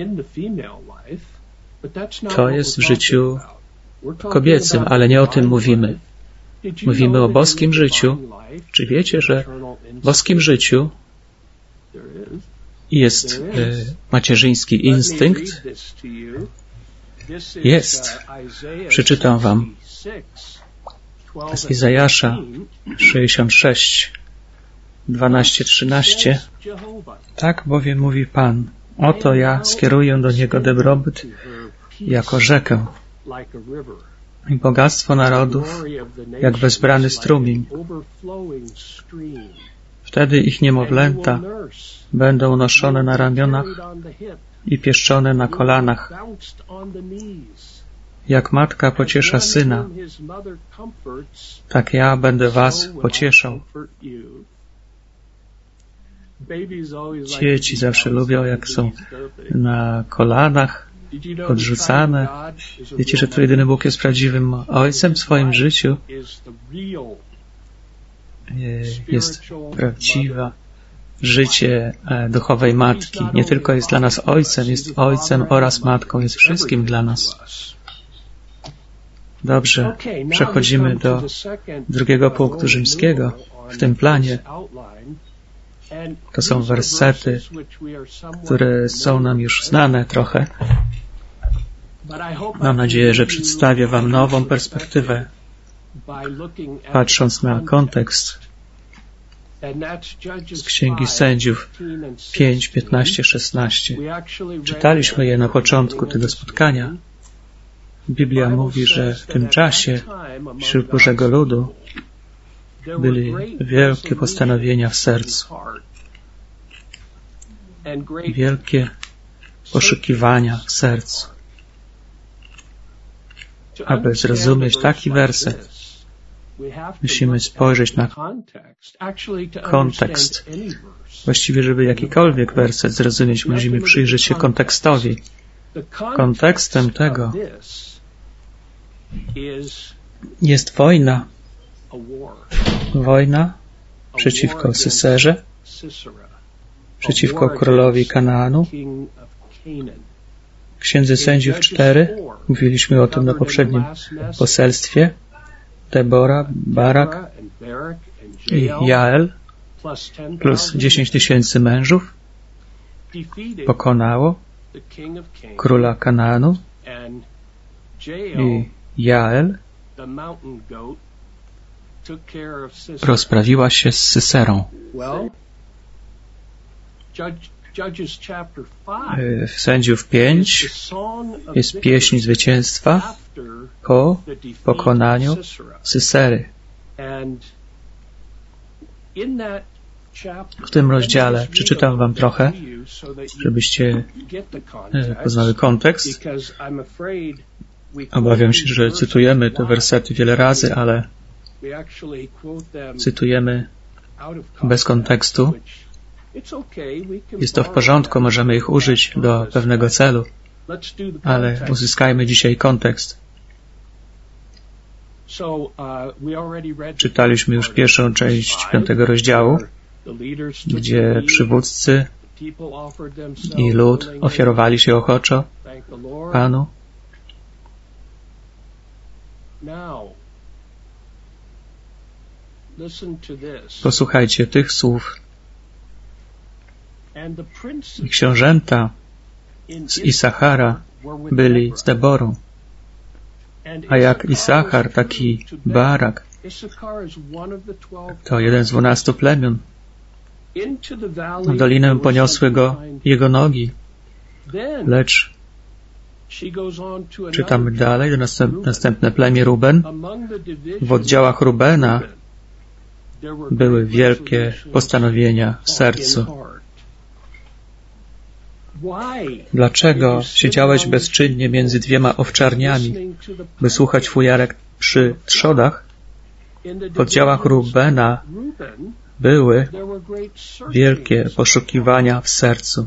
To jest w życiu kobiecym, ale nie o tym mówimy. Mówimy o boskim życiu. Czy wiecie, że w boskim życiu jest macierzyński instynkt? Jest. Przeczytam wam z Izajasza 66, 12-13. Tak bowiem mówi Pan, oto ja skieruję do niego dobrobyt jako rzekę i bogactwo narodów jak wezbrany strumień. Wtedy ich niemowlęta będą noszone na ramionach i pieszczone na kolanach. Jak matka pociesza syna, tak ja będę was pocieszał. Dzieci zawsze lubią, jak są na kolanach, podrzucane. Wiecie, że to jedyny Bóg jest prawdziwym Ojcem w swoim życiu. Jest prawdziwe życie duchowej matki. Nie tylko jest dla nas Ojcem, jest Ojcem oraz Matką, jest wszystkim dla nas. Dobrze, przechodzimy do drugiego punktu rzymskiego w tym planie. To są wersety, które są nam już znane trochę. Mam nadzieję, że przedstawię wam nową perspektywę, patrząc na kontekst z Księgi Sędziów 5, 15, 16. Czytaliśmy je na początku tego spotkania. Biblia mówi, że w tym czasie wśród Bożego ludu byli wielkie postanowienia w sercu, wielkie poszukiwania w sercu. Aby zrozumieć taki werset, musimy spojrzeć na kontekst. Właściwie, żeby jakikolwiek werset zrozumieć, musimy przyjrzeć się kontekstowi. Kontekstem tego jest wojna. Wojna przeciwko Syserze, przeciwko królowi Kanaanu. W Księdze Sędziów 4 mówiliśmy o tym na poprzednim poselstwie. Debora, Barak i Jael plus 10 000 mężów pokonało króla Kanaanu i Jael rozprawiła się z Syserą. W Sędziów 5 jest pieśń zwycięstwa po pokonaniu Sysery. W tym rozdziale przeczytam wam trochę, żebyście poznali kontekst. Obawiam się, że cytujemy te wersety wiele razy, ale cytujemy bez kontekstu. Jest to w porządku, możemy ich użyć do pewnego celu, ale uzyskajmy dzisiaj kontekst. Czytaliśmy już pierwszą część 5 rozdziału, gdzie przywódcy i lud ofiarowali się ochoczo Panu. Posłuchajcie tych słów. I książęta z Isachara byli z Deborą, a jak Isachar, taki Barak To jeden z 12 plemion. W dolinę poniosły go jego nogi. Lecz czytamy dalej, następne plemię Ruben. W oddziałach Rubena były wielkie postanowienia w sercu. Dlaczego siedziałeś bezczynnie między dwiema owczarniami, by słuchać fujarek przy trzodach? W oddziałach Rubena były wielkie poszukiwania w sercu.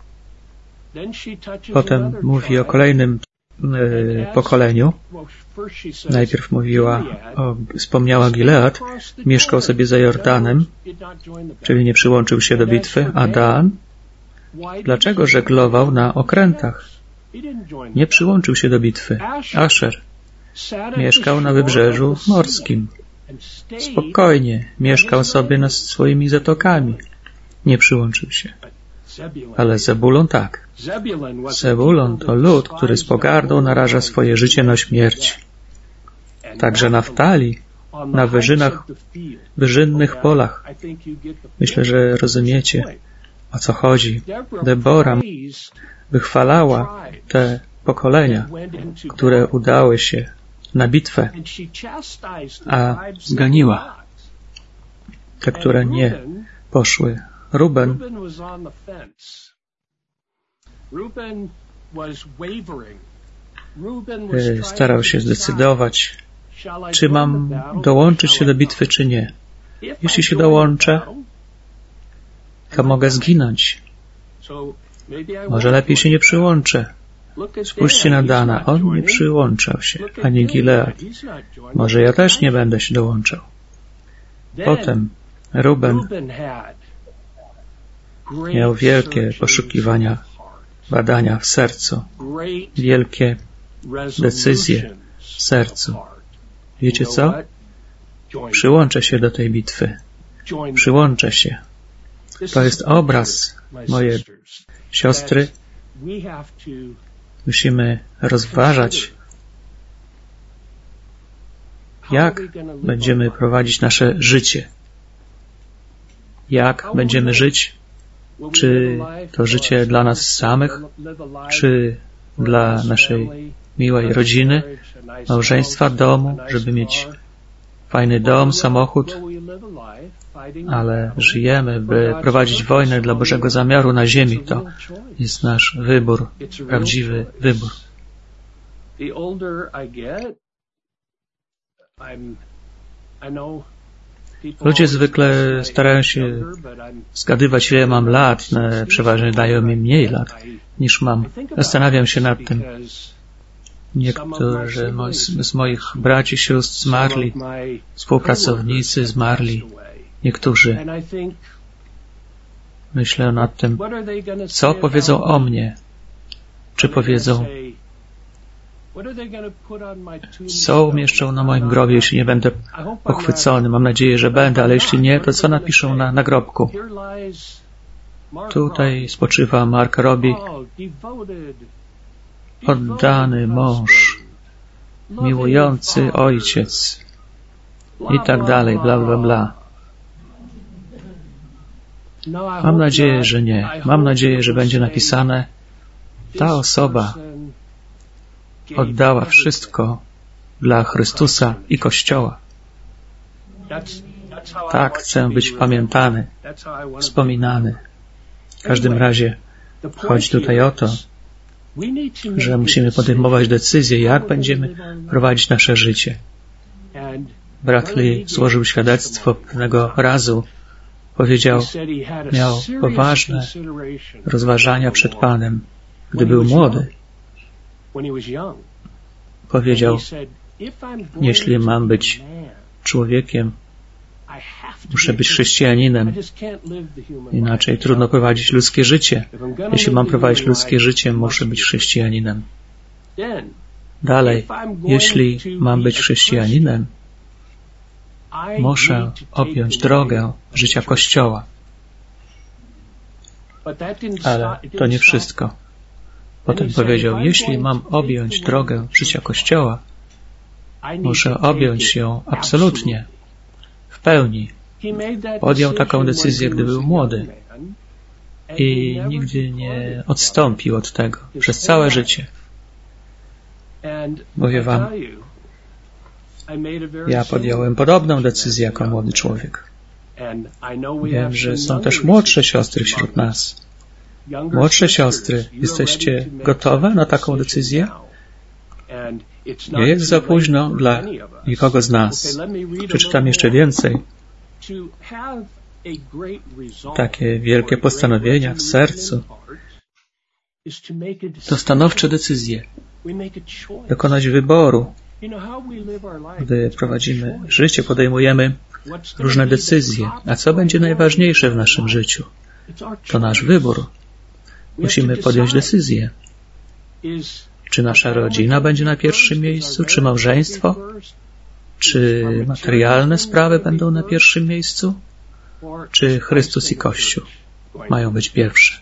Potem mówi o kolejnym pokoleniu. Najpierw wspomniała Gilead, mieszkał sobie za Jordanem, czyli nie przyłączył się do bitwy, a Dan, dlaczego żeglował na okrętach? Nie przyłączył się do bitwy. Asher mieszkał na wybrzeżu morskim. Spokojnie mieszkał sobie nad swoimi zatokami. Nie przyłączył się. Ale Zebulon tak. Zebulon to lud, który z pogardą naraża swoje życie na śmierć. Także Naftali na wyżynnych polach. Myślę, że rozumiecie, o co chodzi. Debora wychwalała te pokolenia, które udały się na bitwę, a zganiła te, które nie poszły. Ruben starał się zdecydować, czy mam dołączyć się do bitwy, czy nie. Jeśli się dołączę, to mogę zginąć. Może lepiej się nie przyłączę. Spójrzcie na Dana. On nie przyłączał się, ani Gilead. Może ja też nie będę się dołączał. Potem Ruben miał wielkie poszukiwania, badania w sercu. Wielkie decyzje w sercu. Wiecie co? Przyłączę się do tej bitwy. Przyłączę się. To jest obraz, moje siostry. Musimy rozważać, jak będziemy prowadzić nasze życie. Jak będziemy żyć? Czy to życie dla nas samych, czy dla naszej miłej rodziny, małżeństwa, domu, żeby mieć fajny dom, samochód, ale żyjemy, by prowadzić wojnę dla Bożego zamiaru na ziemi. To jest nasz wybór, prawdziwy wybór. Ludzie zwykle starają się zgadywać, ile mam lat, przeważnie dają mi mniej lat niż mam. Zastanawiam się nad tym. Niektórzy z moich braci, sióstr zmarli, współpracownicy zmarli. Niektórzy. Myślę nad tym, co powiedzą o mnie. Czy powiedzą, co umieszczą na moim grobie, jeśli nie będę pochwycony. Mam nadzieję, że będę, ale jeśli nie, to co napiszą na nagrobku? Tutaj spoczywa Mark Robbie, oddany mąż, miłujący ojciec i tak dalej, bla, bla, bla. Mam nadzieję, że nie. Mam nadzieję, że będzie napisane, ta osoba oddała wszystko dla Chrystusa i Kościoła. Tak chcę być pamiętany, wspominany. W każdym razie chodzi tutaj o to, że musimy podejmować decyzje, jak będziemy prowadzić nasze życie. Brat Lee złożył świadectwo pewnego razu. Powiedział, miał poważne rozważania przed Panem, gdy był młody. Powiedział, jeśli mam być człowiekiem, muszę być chrześcijaninem. Inaczej trudno prowadzić ludzkie życie. Jeśli mam prowadzić ludzkie życie, muszę być chrześcijaninem. Dalej, jeśli mam być chrześcijaninem, muszę objąć drogę życia Kościoła. Ale to nie wszystko. Potem powiedział, jeśli mam objąć drogę życia Kościoła, Muszę objąć ją absolutnie, w pełni. Podjął taką decyzję, gdy był młody i nigdy nie odstąpił od tego przez całe życie. Mówię wam, ja podjąłem podobną decyzję jako młody człowiek. Wiem, że są też młodsze siostry wśród nas. Młodsze siostry, jesteście gotowe na taką decyzję? Nie jest za późno dla nikogo z nas. Przeczytam jeszcze więcej. Takie wielkie postanowienia w sercu to stanowcze decyzje. Dokonać wyboru. Gdy prowadzimy życie, podejmujemy różne decyzje. A co będzie najważniejsze w naszym życiu? To nasz wybór. Musimy podjąć decyzję. Czy nasza rodzina będzie na pierwszym miejscu? Czy małżeństwo? Czy materialne sprawy będą na pierwszym miejscu? Czy Chrystus i Kościół mają być pierwsze?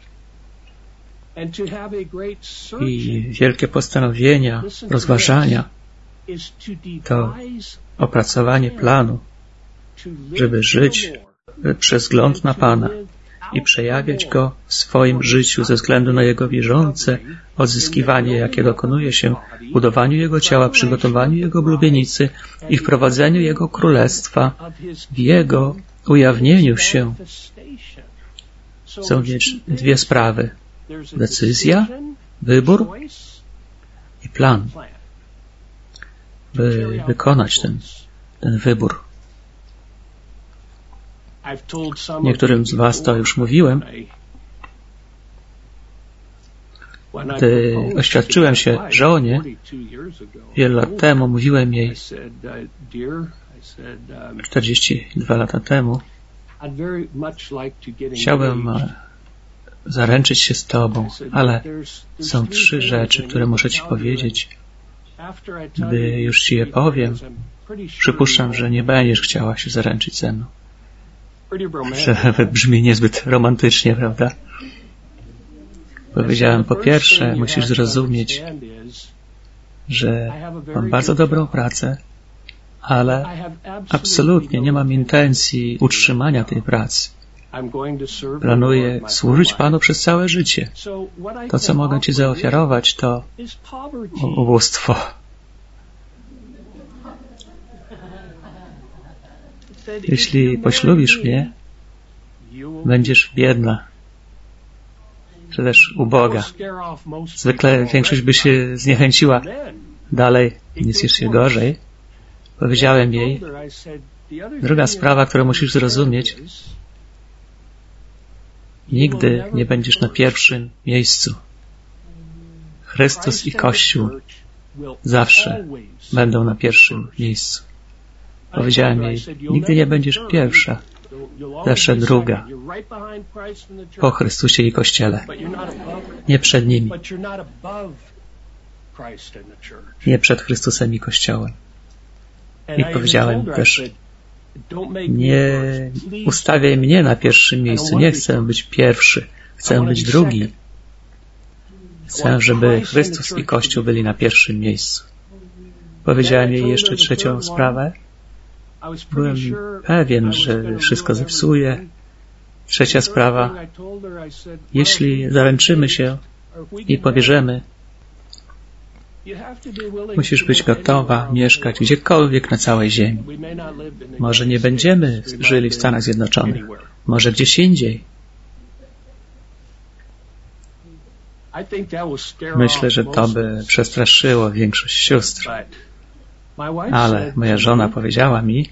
I wielkie postanowienia, rozważania to opracowanie planu, żeby żyć przez wzgląd na Pana i przejawiać Go w swoim życiu ze względu na Jego bieżące odzyskiwanie, jakie dokonuje się w budowaniu Jego ciała, przygotowaniu Jego blubienicy i wprowadzeniu Jego królestwa, w Jego ujawnieniu się. Są więc dwie sprawy. Decyzja, wybór i plan, by wykonać ten wybór. Niektórym z was to już mówiłem. Gdy oświadczyłem się żonie wiele lat temu, mówiłem jej 42 lata temu, chciałbym zaręczyć się z Tobą, ale są 3 rzeczy, które muszę Ci powiedzieć. Gdy już Ci je powiem, przypuszczam, że nie będziesz chciała się zaręczyć ze mną. Że brzmi niezbyt romantycznie, prawda? Powiedziałem, po pierwsze, musisz zrozumieć, że mam bardzo dobrą pracę, ale absolutnie nie mam intencji utrzymania tej pracy. Planuję służyć Panu przez całe życie. To, co mogę Ci zaofiarować, to ubóstwo. Jeśli poślubisz mnie, będziesz biedna, czy też uboga. Zwykle większość by się zniechęciła. Dalej, nic jeszcze gorzej. Powiedziałem jej, druga sprawa, którą musisz zrozumieć, nigdy nie będziesz na pierwszym miejscu. Chrystus i Kościół zawsze będą na pierwszym miejscu. Powiedziałem jej, nigdy nie będziesz pierwsza, zawsze druga, po Chrystusie i Kościele. Nie przed nimi. Nie przed Chrystusem i Kościołem. I powiedziałem też, nie ustawiaj mnie na pierwszym miejscu. Nie chcę być pierwszy. Chcę być drugi. Chcę, żeby Chrystus i Kościół byli na pierwszym miejscu. Powiedziałem jej jeszcze trzecią sprawę. Byłem pewien, że wszystko zepsuje. Trzecia sprawa. Jeśli zaręczymy się i pobierzemy, musisz być gotowa mieszkać gdziekolwiek na całej ziemi. Może nie będziemy żyli w Stanach Zjednoczonych. Może gdzieś indziej. Myślę, że to by przestraszyło większość sióstr. Ale moja żona powiedziała mi,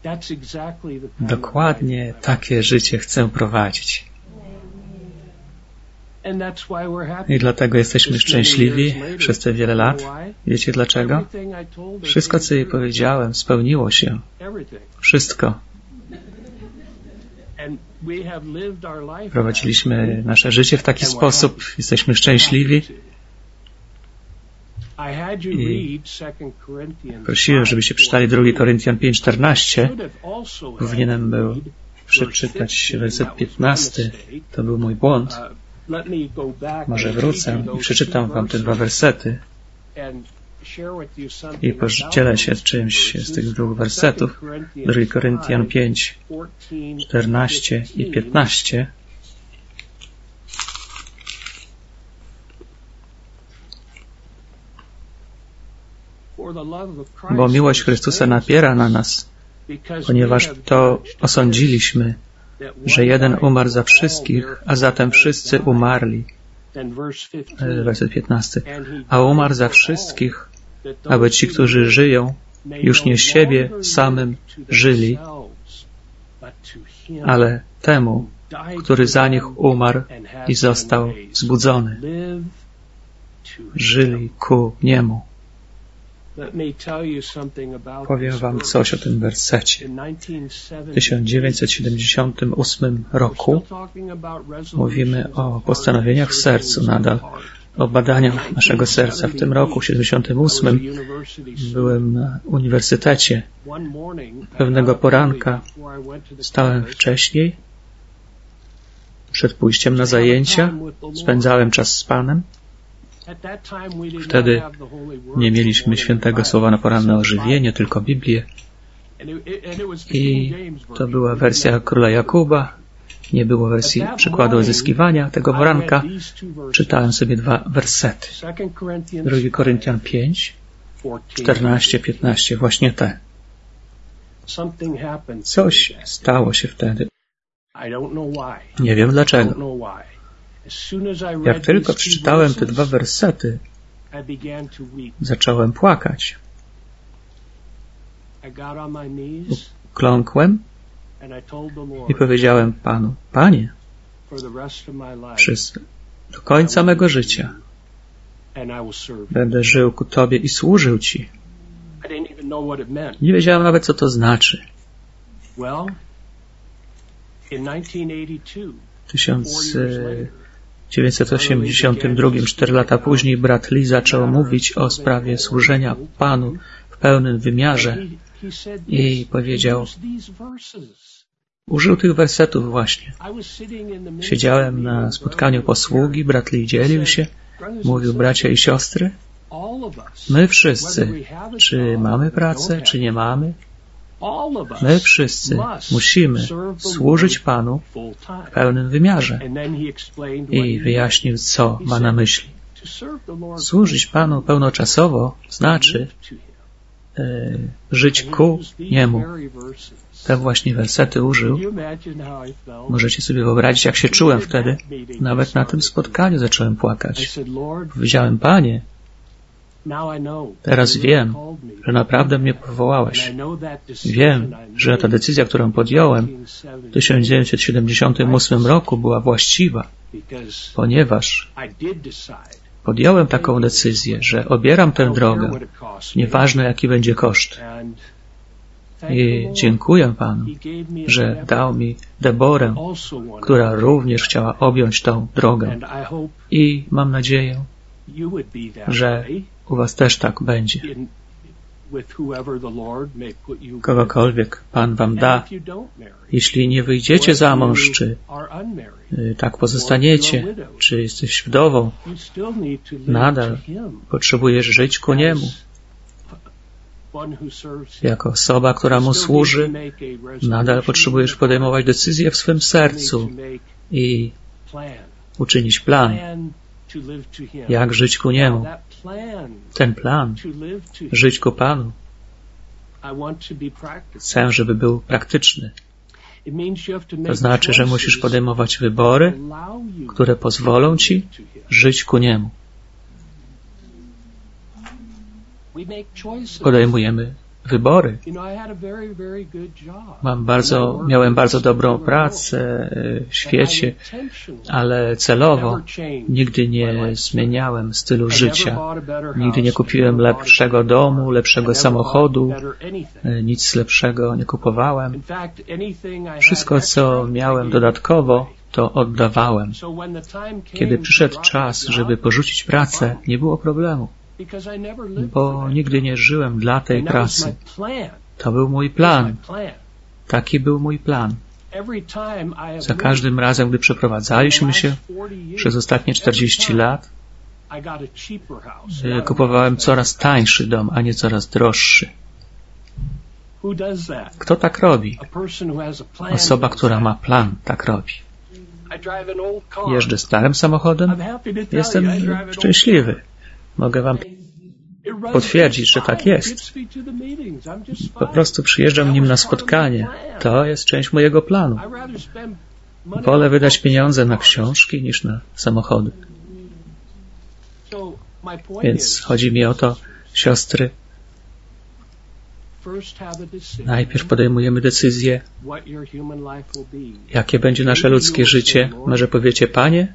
dokładnie takie życie chcę prowadzić. I dlatego jesteśmy szczęśliwi przez te wiele lat. Wiecie dlaczego? Wszystko, co jej powiedziałem, spełniło się. Wszystko. Prowadziliśmy nasze życie w taki sposób. Jesteśmy szczęśliwi. I prosiłem, żebyście przeczytali 2 Koryntian 5:14. Powinienem był przeczytać werset 15. To był mój błąd. Może wrócę i przeczytam wam te 2 wersety. i podzielę się czymś z tych dwóch wersetów. 2 Koryntian 5, 14 i 15. Bo miłość Chrystusa napiera na nas, ponieważ to osądziliśmy, że jeden umarł za wszystkich, a zatem wszyscy umarli. Werset 15. A umarł za wszystkich, aby ci, którzy żyją, już nie siebie samym żyli, ale temu, który za nich umarł i został wzbudzony. Żyli ku Niemu. Powiem wam coś o tym wersecie. W 1978 roku mówimy o postanowieniach w sercu nadal, o badaniach naszego serca. W tym roku, w 1978, byłem na uniwersytecie. Pewnego poranka wstałem wcześniej, przed pójściem na zajęcia, spędzałem czas z Panem. Wtedy nie mieliśmy świętego słowa na poranne ożywienie, tylko Biblię. I to była wersja Króla Jakuba. Nie było wersji przykładu uzyskiwania tego poranka. Czytałem sobie dwa wersety. 2 Koryntian 5, 14, 15. Właśnie te. Coś stało się wtedy. Nie wiem dlaczego. Jak tylko przeczytałem te dwa wersety, zacząłem płakać. Ukląkłem i powiedziałem Panu: Panie, do końca mego życia będę żył ku Tobie i służył Ci. Nie wiedziałem nawet, co to znaczy. W 1982, 4 lata później, brat Lee zaczął mówić o sprawie służenia Panu w pełnym wymiarze i powiedział, użył tych wersetów właśnie. Siedziałem na spotkaniu posługi, brat Lee dzielił się, mówił: bracia i siostry, my wszyscy, czy mamy pracę, czy nie mamy, my wszyscy musimy służyć Panu w pełnym wymiarze. I wyjaśnił, co ma na myśli. Służyć Panu pełnoczasowo znaczy żyć ku Niemu. Te właśnie wersety użył. Możecie sobie wyobrazić, jak się czułem wtedy. Nawet na tym spotkaniu zacząłem płakać. Powiedziałem: Panie, teraz wiem, że naprawdę mnie powołałeś. Wiem, że ta decyzja, którą podjąłem w 1978 roku, była właściwa, ponieważ podjąłem taką decyzję, że obieram tę drogę, nieważne jaki będzie koszt. I dziękuję Panu, że dał mi Deborę, która również chciała objąć tą drogę. I mam nadzieję, że u was też tak będzie. Kogokolwiek Pan wam da, jeśli nie wyjdziecie za mąż, czy tak pozostaniecie, czy jesteś wdową, nadal potrzebujesz żyć ku Niemu. Jako osoba, która Mu służy, nadal potrzebujesz podejmować decyzje w swym sercu i uczynić plan, jak żyć ku Niemu. Ten plan, żyć ku Panu, chcę, żeby był praktyczny. To znaczy, że musisz podejmować wybory, które pozwolą Ci żyć ku Niemu. Podejmujemy wybory. Miałem bardzo dobrą pracę w świecie, ale celowo nigdy nie zmieniałem stylu życia. Nigdy nie kupiłem lepszego domu, lepszego samochodu, nic lepszego nie kupowałem. Wszystko, co miałem dodatkowo, to oddawałem. Kiedy przyszedł czas, żeby porzucić pracę, nie było problemu, bo nigdy nie żyłem dla tej pracy. To był mój plan. Taki był mój plan. Za każdym razem, gdy przeprowadzaliśmy się przez ostatnie 40 lat, Kupowałem coraz tańszy dom, a nie coraz droższy. Kto tak robi? Osoba, która ma plan, tak robi. Jeżdżę starym samochodem. Jestem szczęśliwy. Mogę wam potwierdzić, że tak jest. Po prostu przyjeżdżam nim na spotkanie. To jest część mojego planu. Wolę wydać pieniądze na książki niż na samochody. Więc chodzi mi o to, siostry, najpierw podejmujemy decyzję, jakie będzie nasze ludzkie życie. Może powiecie, Panie,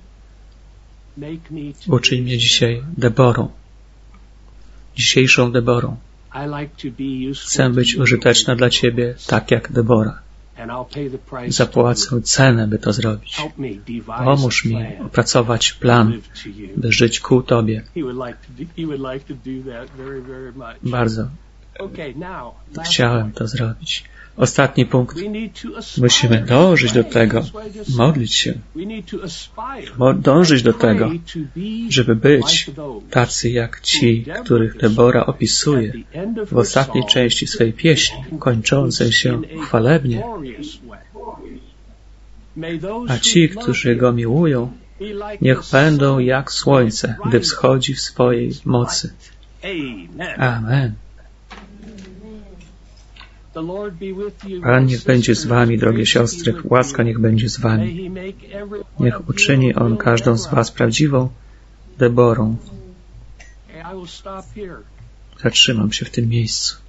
uczyń mnie dzisiaj Deborą, dzisiejszą Deborą. Chcę być użyteczna dla Ciebie, tak jak Debora. Zapłacę cenę, by to zrobić. Pomóż mi opracować plan, by żyć ku Tobie. Bardzo chciałem to zrobić. Ostatni punkt. Musimy dążyć do tego, modlić się, dążyć do tego, żeby być tacy jak ci, których Debora opisuje w ostatniej części swej pieśni, kończącej się chwalebnie. A ci, którzy Go miłują, niech będą jak słońce, gdy wschodzi w swojej mocy. Amen. Pan niech będzie z wami, drogie siostry, łaska niech będzie z wami. Niech uczyni On każdą z was prawdziwą Deborą. Zatrzymam się w tym miejscu.